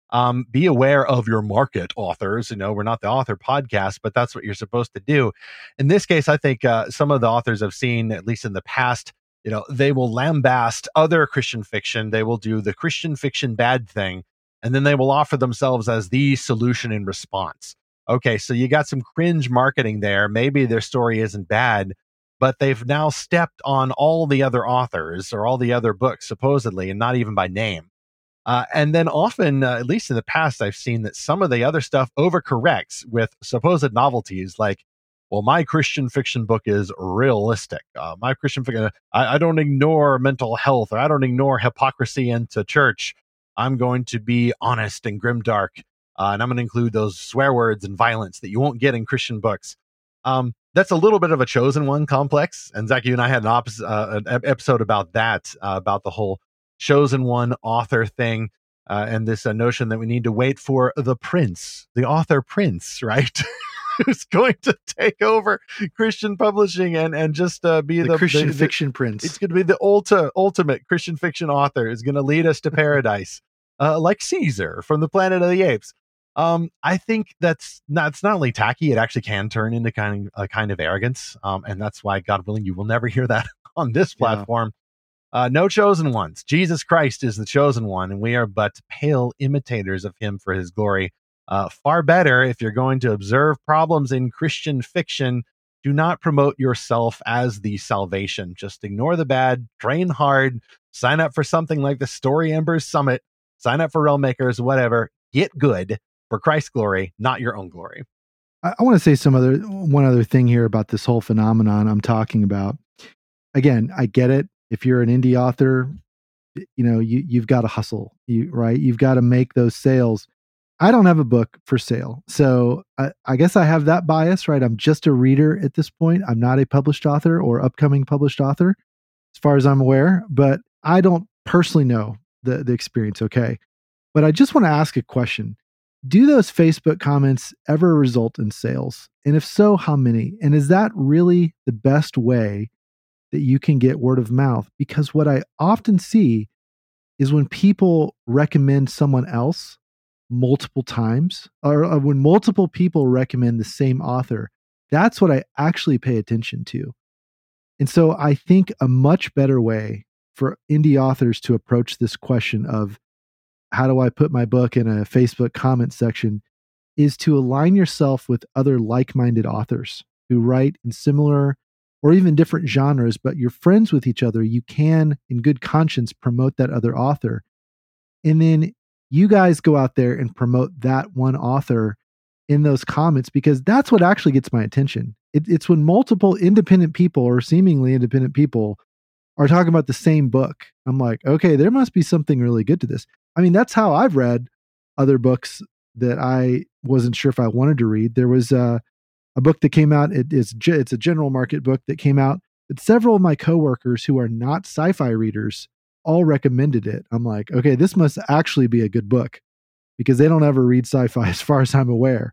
Um, be aware of your market, authors. You know, we're not the author podcast, but that's what you're supposed to do. In this case, I think uh, some of the authors I've seen, at least in the past, you know, they will lambast other Christian fiction. They will do the Christian fiction bad thing, and then they will offer themselves as the solution in response. Okay, so you got some cringe marketing there. Maybe their story isn't bad, but they've now stepped on all the other authors or all the other books, supposedly, and not even by name. Uh, and then often, uh, at least in the past, I've seen that some of the other stuff overcorrects with supposed novelties like, well, my Christian fiction book is realistic. Uh, my Christian fiction, I, I don't ignore mental health, or I don't ignore hypocrisy into church. I'm going to be honest and grimdark, uh, and I'm going to include those swear words and violence that you won't get in Christian books. Um, that's a little bit of a chosen one complex. And Zach, you and I had an, opposite, uh, an episode about that, uh, about the whole chosen one author thing, uh, and this uh, notion that we need to wait for the prince, the author prince, right? Who's going to take over Christian publishing and and just uh, be the, the Christian the, the, fiction prince. It's going to be the ulti- ultimate Christian fiction author, is going to lead us to paradise, uh, like Caesar from the Planet of the Apes. Um, I think that's not, it's not only tacky, it actually can turn into kind of a kind of arrogance. Um, and that's why, God willing, you will never hear that on this platform. Yeah. Uh, no chosen ones. Jesus Christ is the chosen one, and we are but pale imitators of him for his glory. Uh, far better, if you're going to observe problems in Christian fiction, do not promote yourself as the salvation. Just ignore the bad, train hard, sign up for something like the Story Embers Summit, sign up for Realm Makers, whatever. Get good for Christ's glory, not your own glory. I, I want to say some other one other thing here about this whole phenomenon I'm talking about. Again, I get it. If you're an indie author, you know, you, you've got to hustle, you, right? You've got to make those sales. I don't have a book for sale. So I, I guess I have that bias, right? I'm just a reader at this point. I'm not a published author or upcoming published author, as far as I'm aware, but I don't personally know the, the experience, okay? But I just want to ask a question. Do those Facebook comments ever result in sales? And if so, how many? And is that really the best way that you can get word of mouth? Because what I often see is when people recommend someone else multiple times, or, or when multiple people recommend the same author, that's what I actually pay attention to. And so I think a much better way for indie authors to approach this question of how do I put my book in a Facebook comment section is to align yourself with other like-minded authors who write in similar or even different genres, but you're friends with each other. You can, in good conscience, promote that other author. And then you guys go out there and promote that one author in those comments, because that's what actually gets my attention. It, it's when multiple independent people or seemingly independent people are talking about the same book. I'm like, okay, there must be something really good to this. I mean, that's how I've read other books that I wasn't sure if I wanted to read. There was a, a book that came out. It is it's a general market book that came out, but several of my coworkers who are not sci-fi readers all recommended it. I'm like, okay, this must actually be a good book, because they don't ever read sci-fi as far as I'm aware.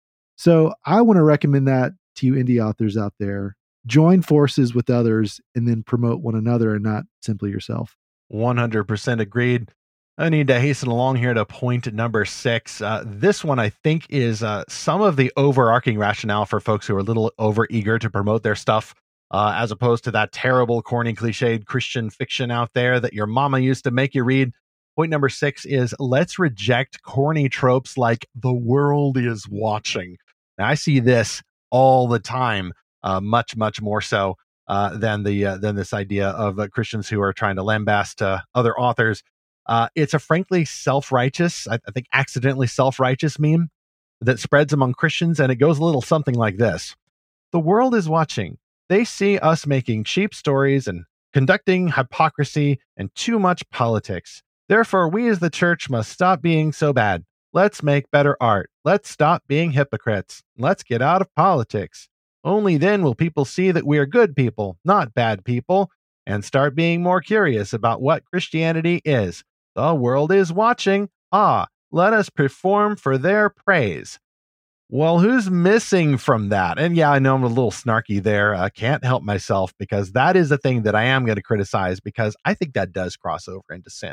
So I want to recommend that to you indie authors out there. Join forces with others and then promote one another and not simply yourself. one hundred percent agreed. I need to hasten along here to point number six. Uh, this one, I think, is uh, some of the overarching rationale for folks who are a little over eager to promote their stuff, uh, as opposed to that terrible, corny, cliched Christian fiction out there that your mama used to make you read. Point number six is, let's reject corny tropes like the world is watching. Now, I see this all the time, uh, much, much more so uh, than the uh, than this idea of uh, Christians who are trying to lambast uh, other authors. Uh, it's a frankly self-righteous, I, I think accidentally self-righteous meme that spreads among Christians, and it goes a little something like this. The world is watching. They see us making cheap stories and conducting hypocrisy and too much politics. Therefore, we as the church must stop being so bad. Let's make better art. Let's stop being hypocrites. Let's get out of politics. Only then will people see that we are good people, not bad people, and start being more curious about what Christianity is. The world is watching. Ah, let us perform for their praise. Well, who's missing from that? And yeah, I know I'm a little snarky there. I can't help myself, because that is the thing that I am going to criticize, because I think that does cross over into sin.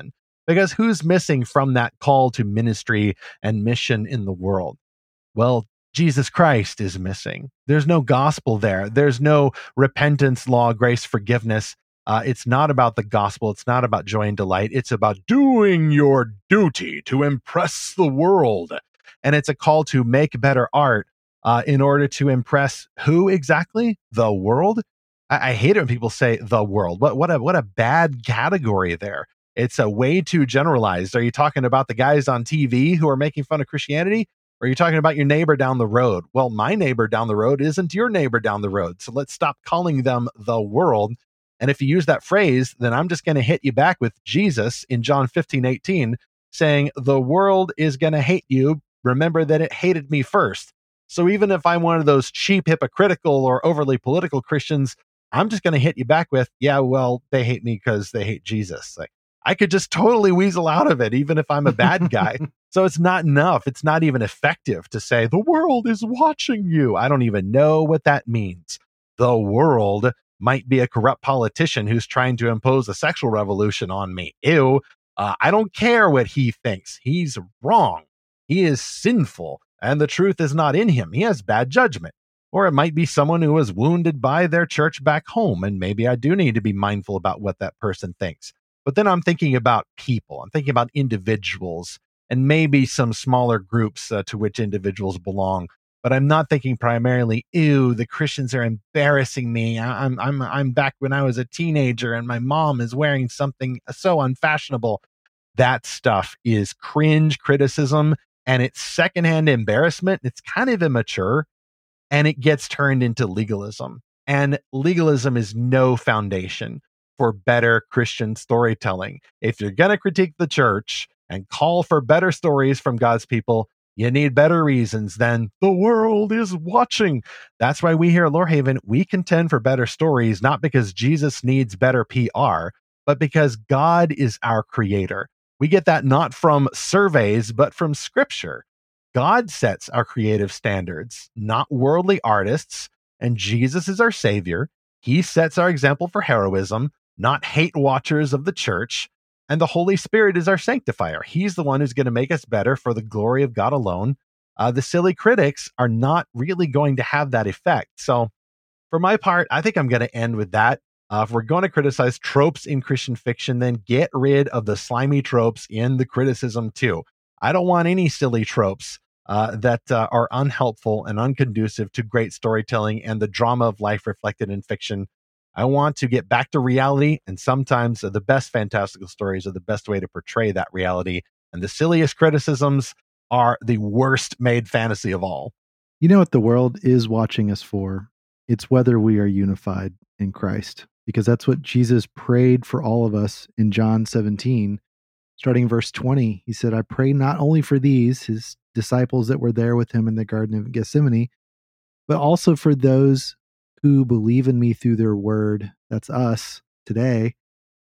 Because who's missing from that call to ministry and mission in the world? Well, Jesus Christ is missing. There's no gospel there. There's no repentance, law, grace, forgiveness. Uh, it's not about the gospel. It's not about joy and delight. It's about doing your duty to impress the world. And it's a call to make better art uh, in order to impress who exactly? The world? I, I hate it when people say the world. What, what, a, what a bad category there. It's a way too generalized. Are you talking about the guys on T V who are making fun of Christianity? Or are you talking about your neighbor down the road? Well, my neighbor down the road isn't your neighbor down the road. So let's stop calling them the world. And if you use that phrase, then I'm just going to hit you back with Jesus in John fifteen eighteen, saying, the world is going to hate you. Remember that it hated me first. So even if I'm one of those cheap, hypocritical, or overly political Christians, I'm just going to hit you back with, yeah, well, they hate me because they hate Jesus. Like, I could just totally weasel out of it, even if I'm a bad guy. So it's not enough. It's not even effective to say the world is watching you. I don't even know what that means. The world might be a corrupt politician who's trying to impose a sexual revolution on me. Ew. Uh, I don't care what he thinks. He's wrong. He is sinful, and the truth is not in him. He has bad judgment. Or it might be someone who was wounded by their church back home, and maybe I do need to be mindful about what that person thinks. But then I'm thinking about people. I'm thinking about individuals and maybe some smaller groups uh, to which individuals belong. But I'm not thinking primarily, ew, the Christians are embarrassing me. I- I'm I'm I'm back when I was a teenager and my mom is wearing something so unfashionable. That stuff is cringe criticism, and it's secondhand embarrassment. It's kind of immature, and it gets turned into legalism. And legalism is no foundation for better Christian storytelling. If you're going to critique the church and call for better stories from God's people, you need better reasons than the world is watching. That's why we here at Lorehaven, we contend for better stories, not because Jesus needs better P R, but because God is our creator. We get that not from surveys, but from scripture. God sets our creative standards, not worldly artists, and Jesus is our savior. He sets our example for heroism, not hate watchers of the church. And the Holy Spirit is our sanctifier. He's the one who's going to make us better for the glory of God alone. Uh, the silly critics are not really going to have that effect. So for my part, I think I'm going to end with that. Uh, if we're going to criticize tropes in Christian fiction, then get rid of the slimy tropes in the criticism too. I don't want any silly tropes uh, that uh, are unhelpful and unconducive to great storytelling and the drama of life reflected in fiction. I want to get back to reality, and sometimes uh, the best fantastical stories are the best way to portray that reality. And the silliest criticisms are the worst made fantasy of all. You know what the world is watching us for? It's whether we are unified in Christ, because that's what Jesus prayed for all of us in John seventeen. Starting in verse twenty, he said, I pray not only for these, his disciples that were there with him in the Garden of Gethsemane, but also for those who believe in me through their word. That's us today.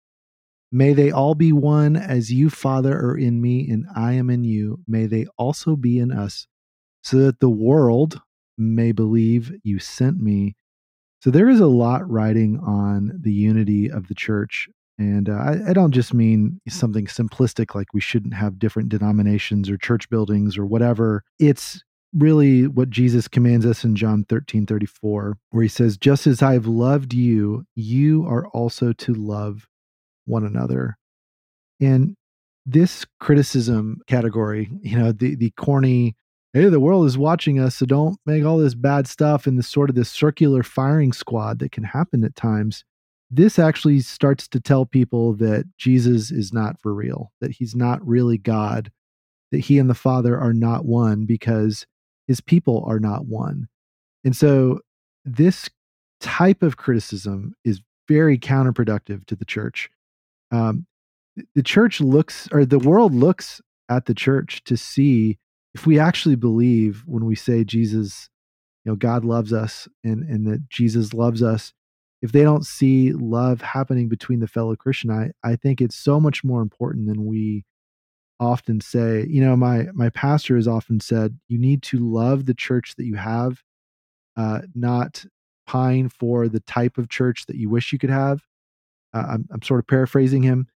May they all be one as you, Father, are in me and I am in you. May they also be in us, so that the world may believe you sent me. So there is a lot riding on the unity of the church. And uh, I, I don't just mean something simplistic like we shouldn't have different denominations or church buildings or whatever. It's really what Jesus commands us in John thirteen thirty-four, where he says, just as I have loved you, you are also to love one another. And this criticism category, you know, the, the corny, hey, the world is watching us, so don't make all this bad stuff, and this sort of this circular firing squad that can happen at times. This actually starts to tell people that Jesus is not for real, that he's not really God, that he and the Father are not one because his people are not one. And so this type of criticism is very counterproductive to the church. Um, the church looks, or the world looks at the church to see if we actually believe when we say Jesus, you know, God loves us and, and that Jesus loves us. If they don't see love happening between the fellow Christian, I, I think it's so much more important than we often say. You know, my my pastor has often said, you need to love the church that you have, uh, not pine for the type of church that you wish you could have. Uh, I'm, I'm sort of paraphrasing him,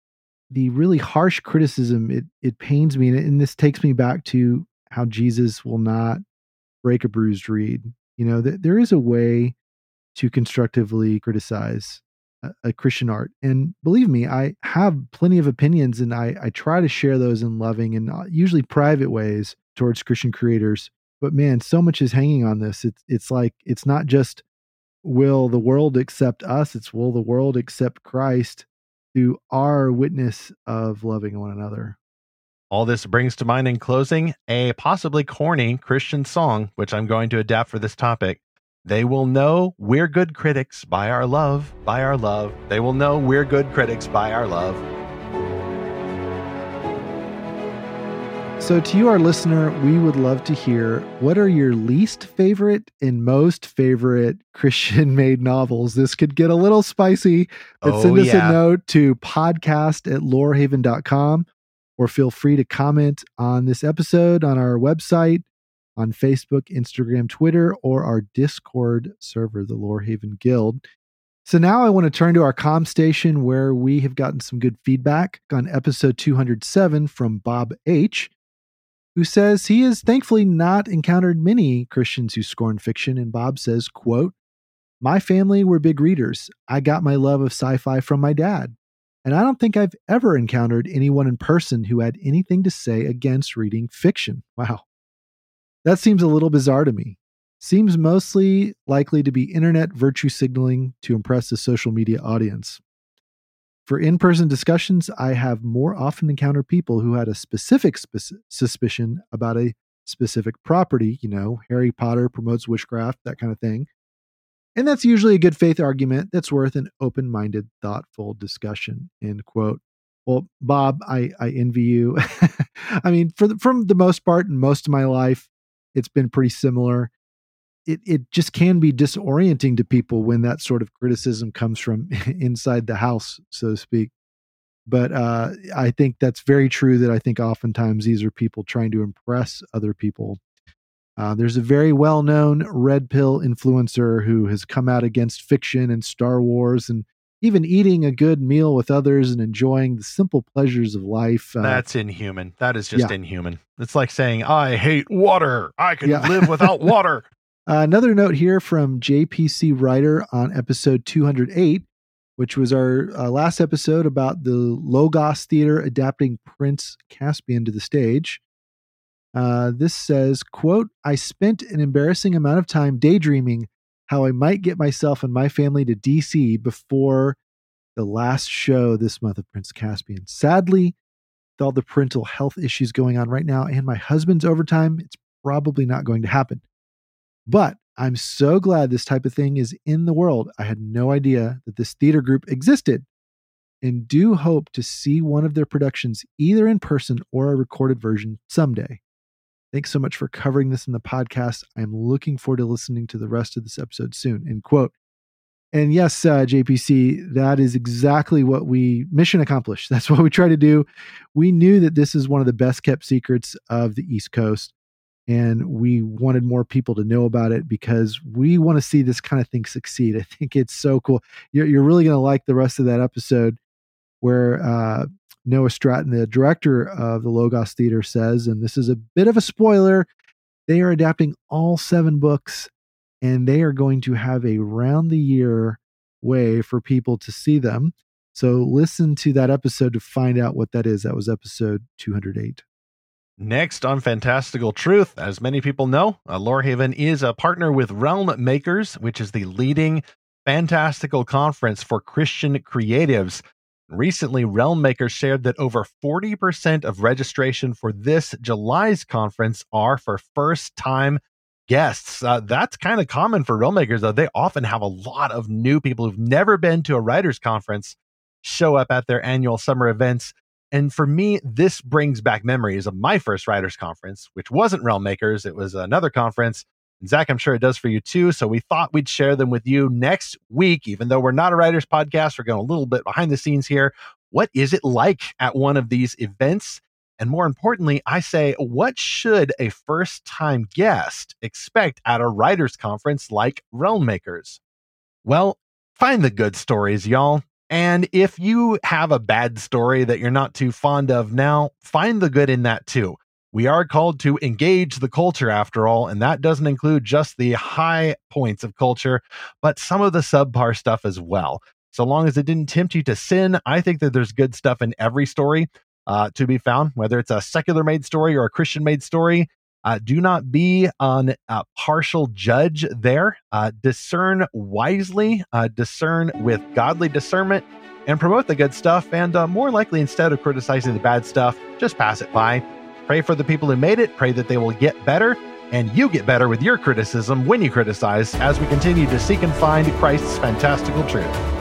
the really harsh criticism, it it pains me, and, and this takes me back to how Jesus will not break a bruised reed. You know, th- there is a way to constructively criticize a, a Christian art, and believe me, I have plenty of opinions, and I I try to share those in loving and usually private ways towards Christian creators. But man, so much is hanging on this. It's it's like it's not just will the world accept us, it's will the world accept Christ through our witness of loving one another. All this brings to mind in closing a possibly corny Christian song, which I'm going to adapt for this topic. They will know we're good critics by our love, by our love. They will know we're good critics by our love. So to you, our listener, we would love to hear, what are your least favorite and most favorite Christian-made novels? This could get a little spicy, but Oh, send us yeah. a note to podcast at lorehaven dot com, or feel free to comment on this episode on our website, on Facebook, Instagram, Twitter, or our Discord server, the Lorehaven Guild. So now I want to turn to our comm station, where we have gotten some good feedback on episode two hundred seven from Bob H., who says he has thankfully not encountered many Christians who scorn fiction. And Bob says, quote, "My family were big readers. I got my love of sci-fi from my dad. And I don't think I've ever encountered anyone in person who had anything to say against reading fiction." Wow. That seems a little bizarre to me. Seems mostly likely to be internet virtue signaling to impress a social media audience. For in-person discussions, I have more often encountered people who had a specific spe- suspicion about a specific property, you know, Harry Potter promotes witchcraft, that kind of thing. And that's usually a good faith argument that's worth an open-minded, thoughtful discussion, end quote. Well, Bob, I, I envy you. I mean, for the, from the most part, in most of my life, it's been pretty similar. It it just can be disorienting to people when that sort of criticism comes from inside the house, so to speak. But uh, I think that's very true, that I think oftentimes these are people trying to impress other people. Uh, there's a very well-known red pill influencer who has come out against fiction and Star Wars, and even eating a good meal with others and enjoying the simple pleasures of life. Uh, That's inhuman. That is just yeah. inhuman. It's like saying, I hate water. I can Yeah. live without water. Uh, another note here from J P C Writer on episode two hundred eight, which was our uh, last episode about the Logos Theater adapting Prince Caspian to the stage. Uh, this says, quote, "I spent an embarrassing amount of time daydreaming how I might get myself and my family to D C before the last show this month of Prince Caspian. Sadly, with all the parental health issues going on right now and my husband's overtime, it's probably not going to happen. But I'm so glad this type of thing is in the world. I had no idea that this theater group existed, and do hope to see one of their productions either in person or a recorded version someday. Thanks so much for covering this in the podcast. I'm looking forward to listening to the rest of this episode soon," end quote. And yes, uh, J P C, that is exactly what we, mission accomplished. That's what we try to do. We knew that this is one of the best kept secrets of the East Coast, and we wanted more people to know about it because we want to see this kind of thing succeed. I think it's so cool. You're, you're really going to like the rest of that episode, where uh, Noah Stratton, the director of the Logos Theater, says, and this is a bit of a spoiler, they are adapting all seven books, and they are going to have a round the year way for people to see them. So listen to that episode to find out what that is. That was episode two hundred eight. Next on Fantastical Truth, as many people know, uh, Lorehaven is a partner with Realm Makers, which is the leading fantastical conference for Christian creatives. Recently, Realm Makers shared that over forty percent of registration for this July's conference are for first-time guests. Uh, that's kind of common for Realm Makers, though. They often have a lot of new people who've never been to a writers' conference show up at their annual summer events. And for me, this brings back memories of my first writers' conference, which wasn't Realm Makers. It was another conference. And Zach, I'm sure it does for you too. So we thought we'd share them with you next week. Even though we're not a writers podcast, we're going a little bit behind the scenes here. What is it like at one of these events? And more importantly, I say, what should a first-time guest expect at a writers' conference like Realm Makers? Well, find the good stories, y'all. And if you have a bad story that you're not too fond of now, find the good in that too. We are called to engage the culture after all, and that doesn't include just the high points of culture, but some of the subpar stuff as well. So long as it didn't tempt you to sin, I think that there's good stuff in every story uh, to be found, whether it's a secular made story or a Christian made story. Uh, do not be an uh, partial judge there. Uh, discern wisely, uh, discern with godly discernment, and promote the good stuff. And uh, more likely, instead of criticizing the bad stuff, just pass it by. Pray for the people who made it. Pray that they will get better. And you get better with your criticism when you criticize, as we continue to seek and find Christ's fantastical truth.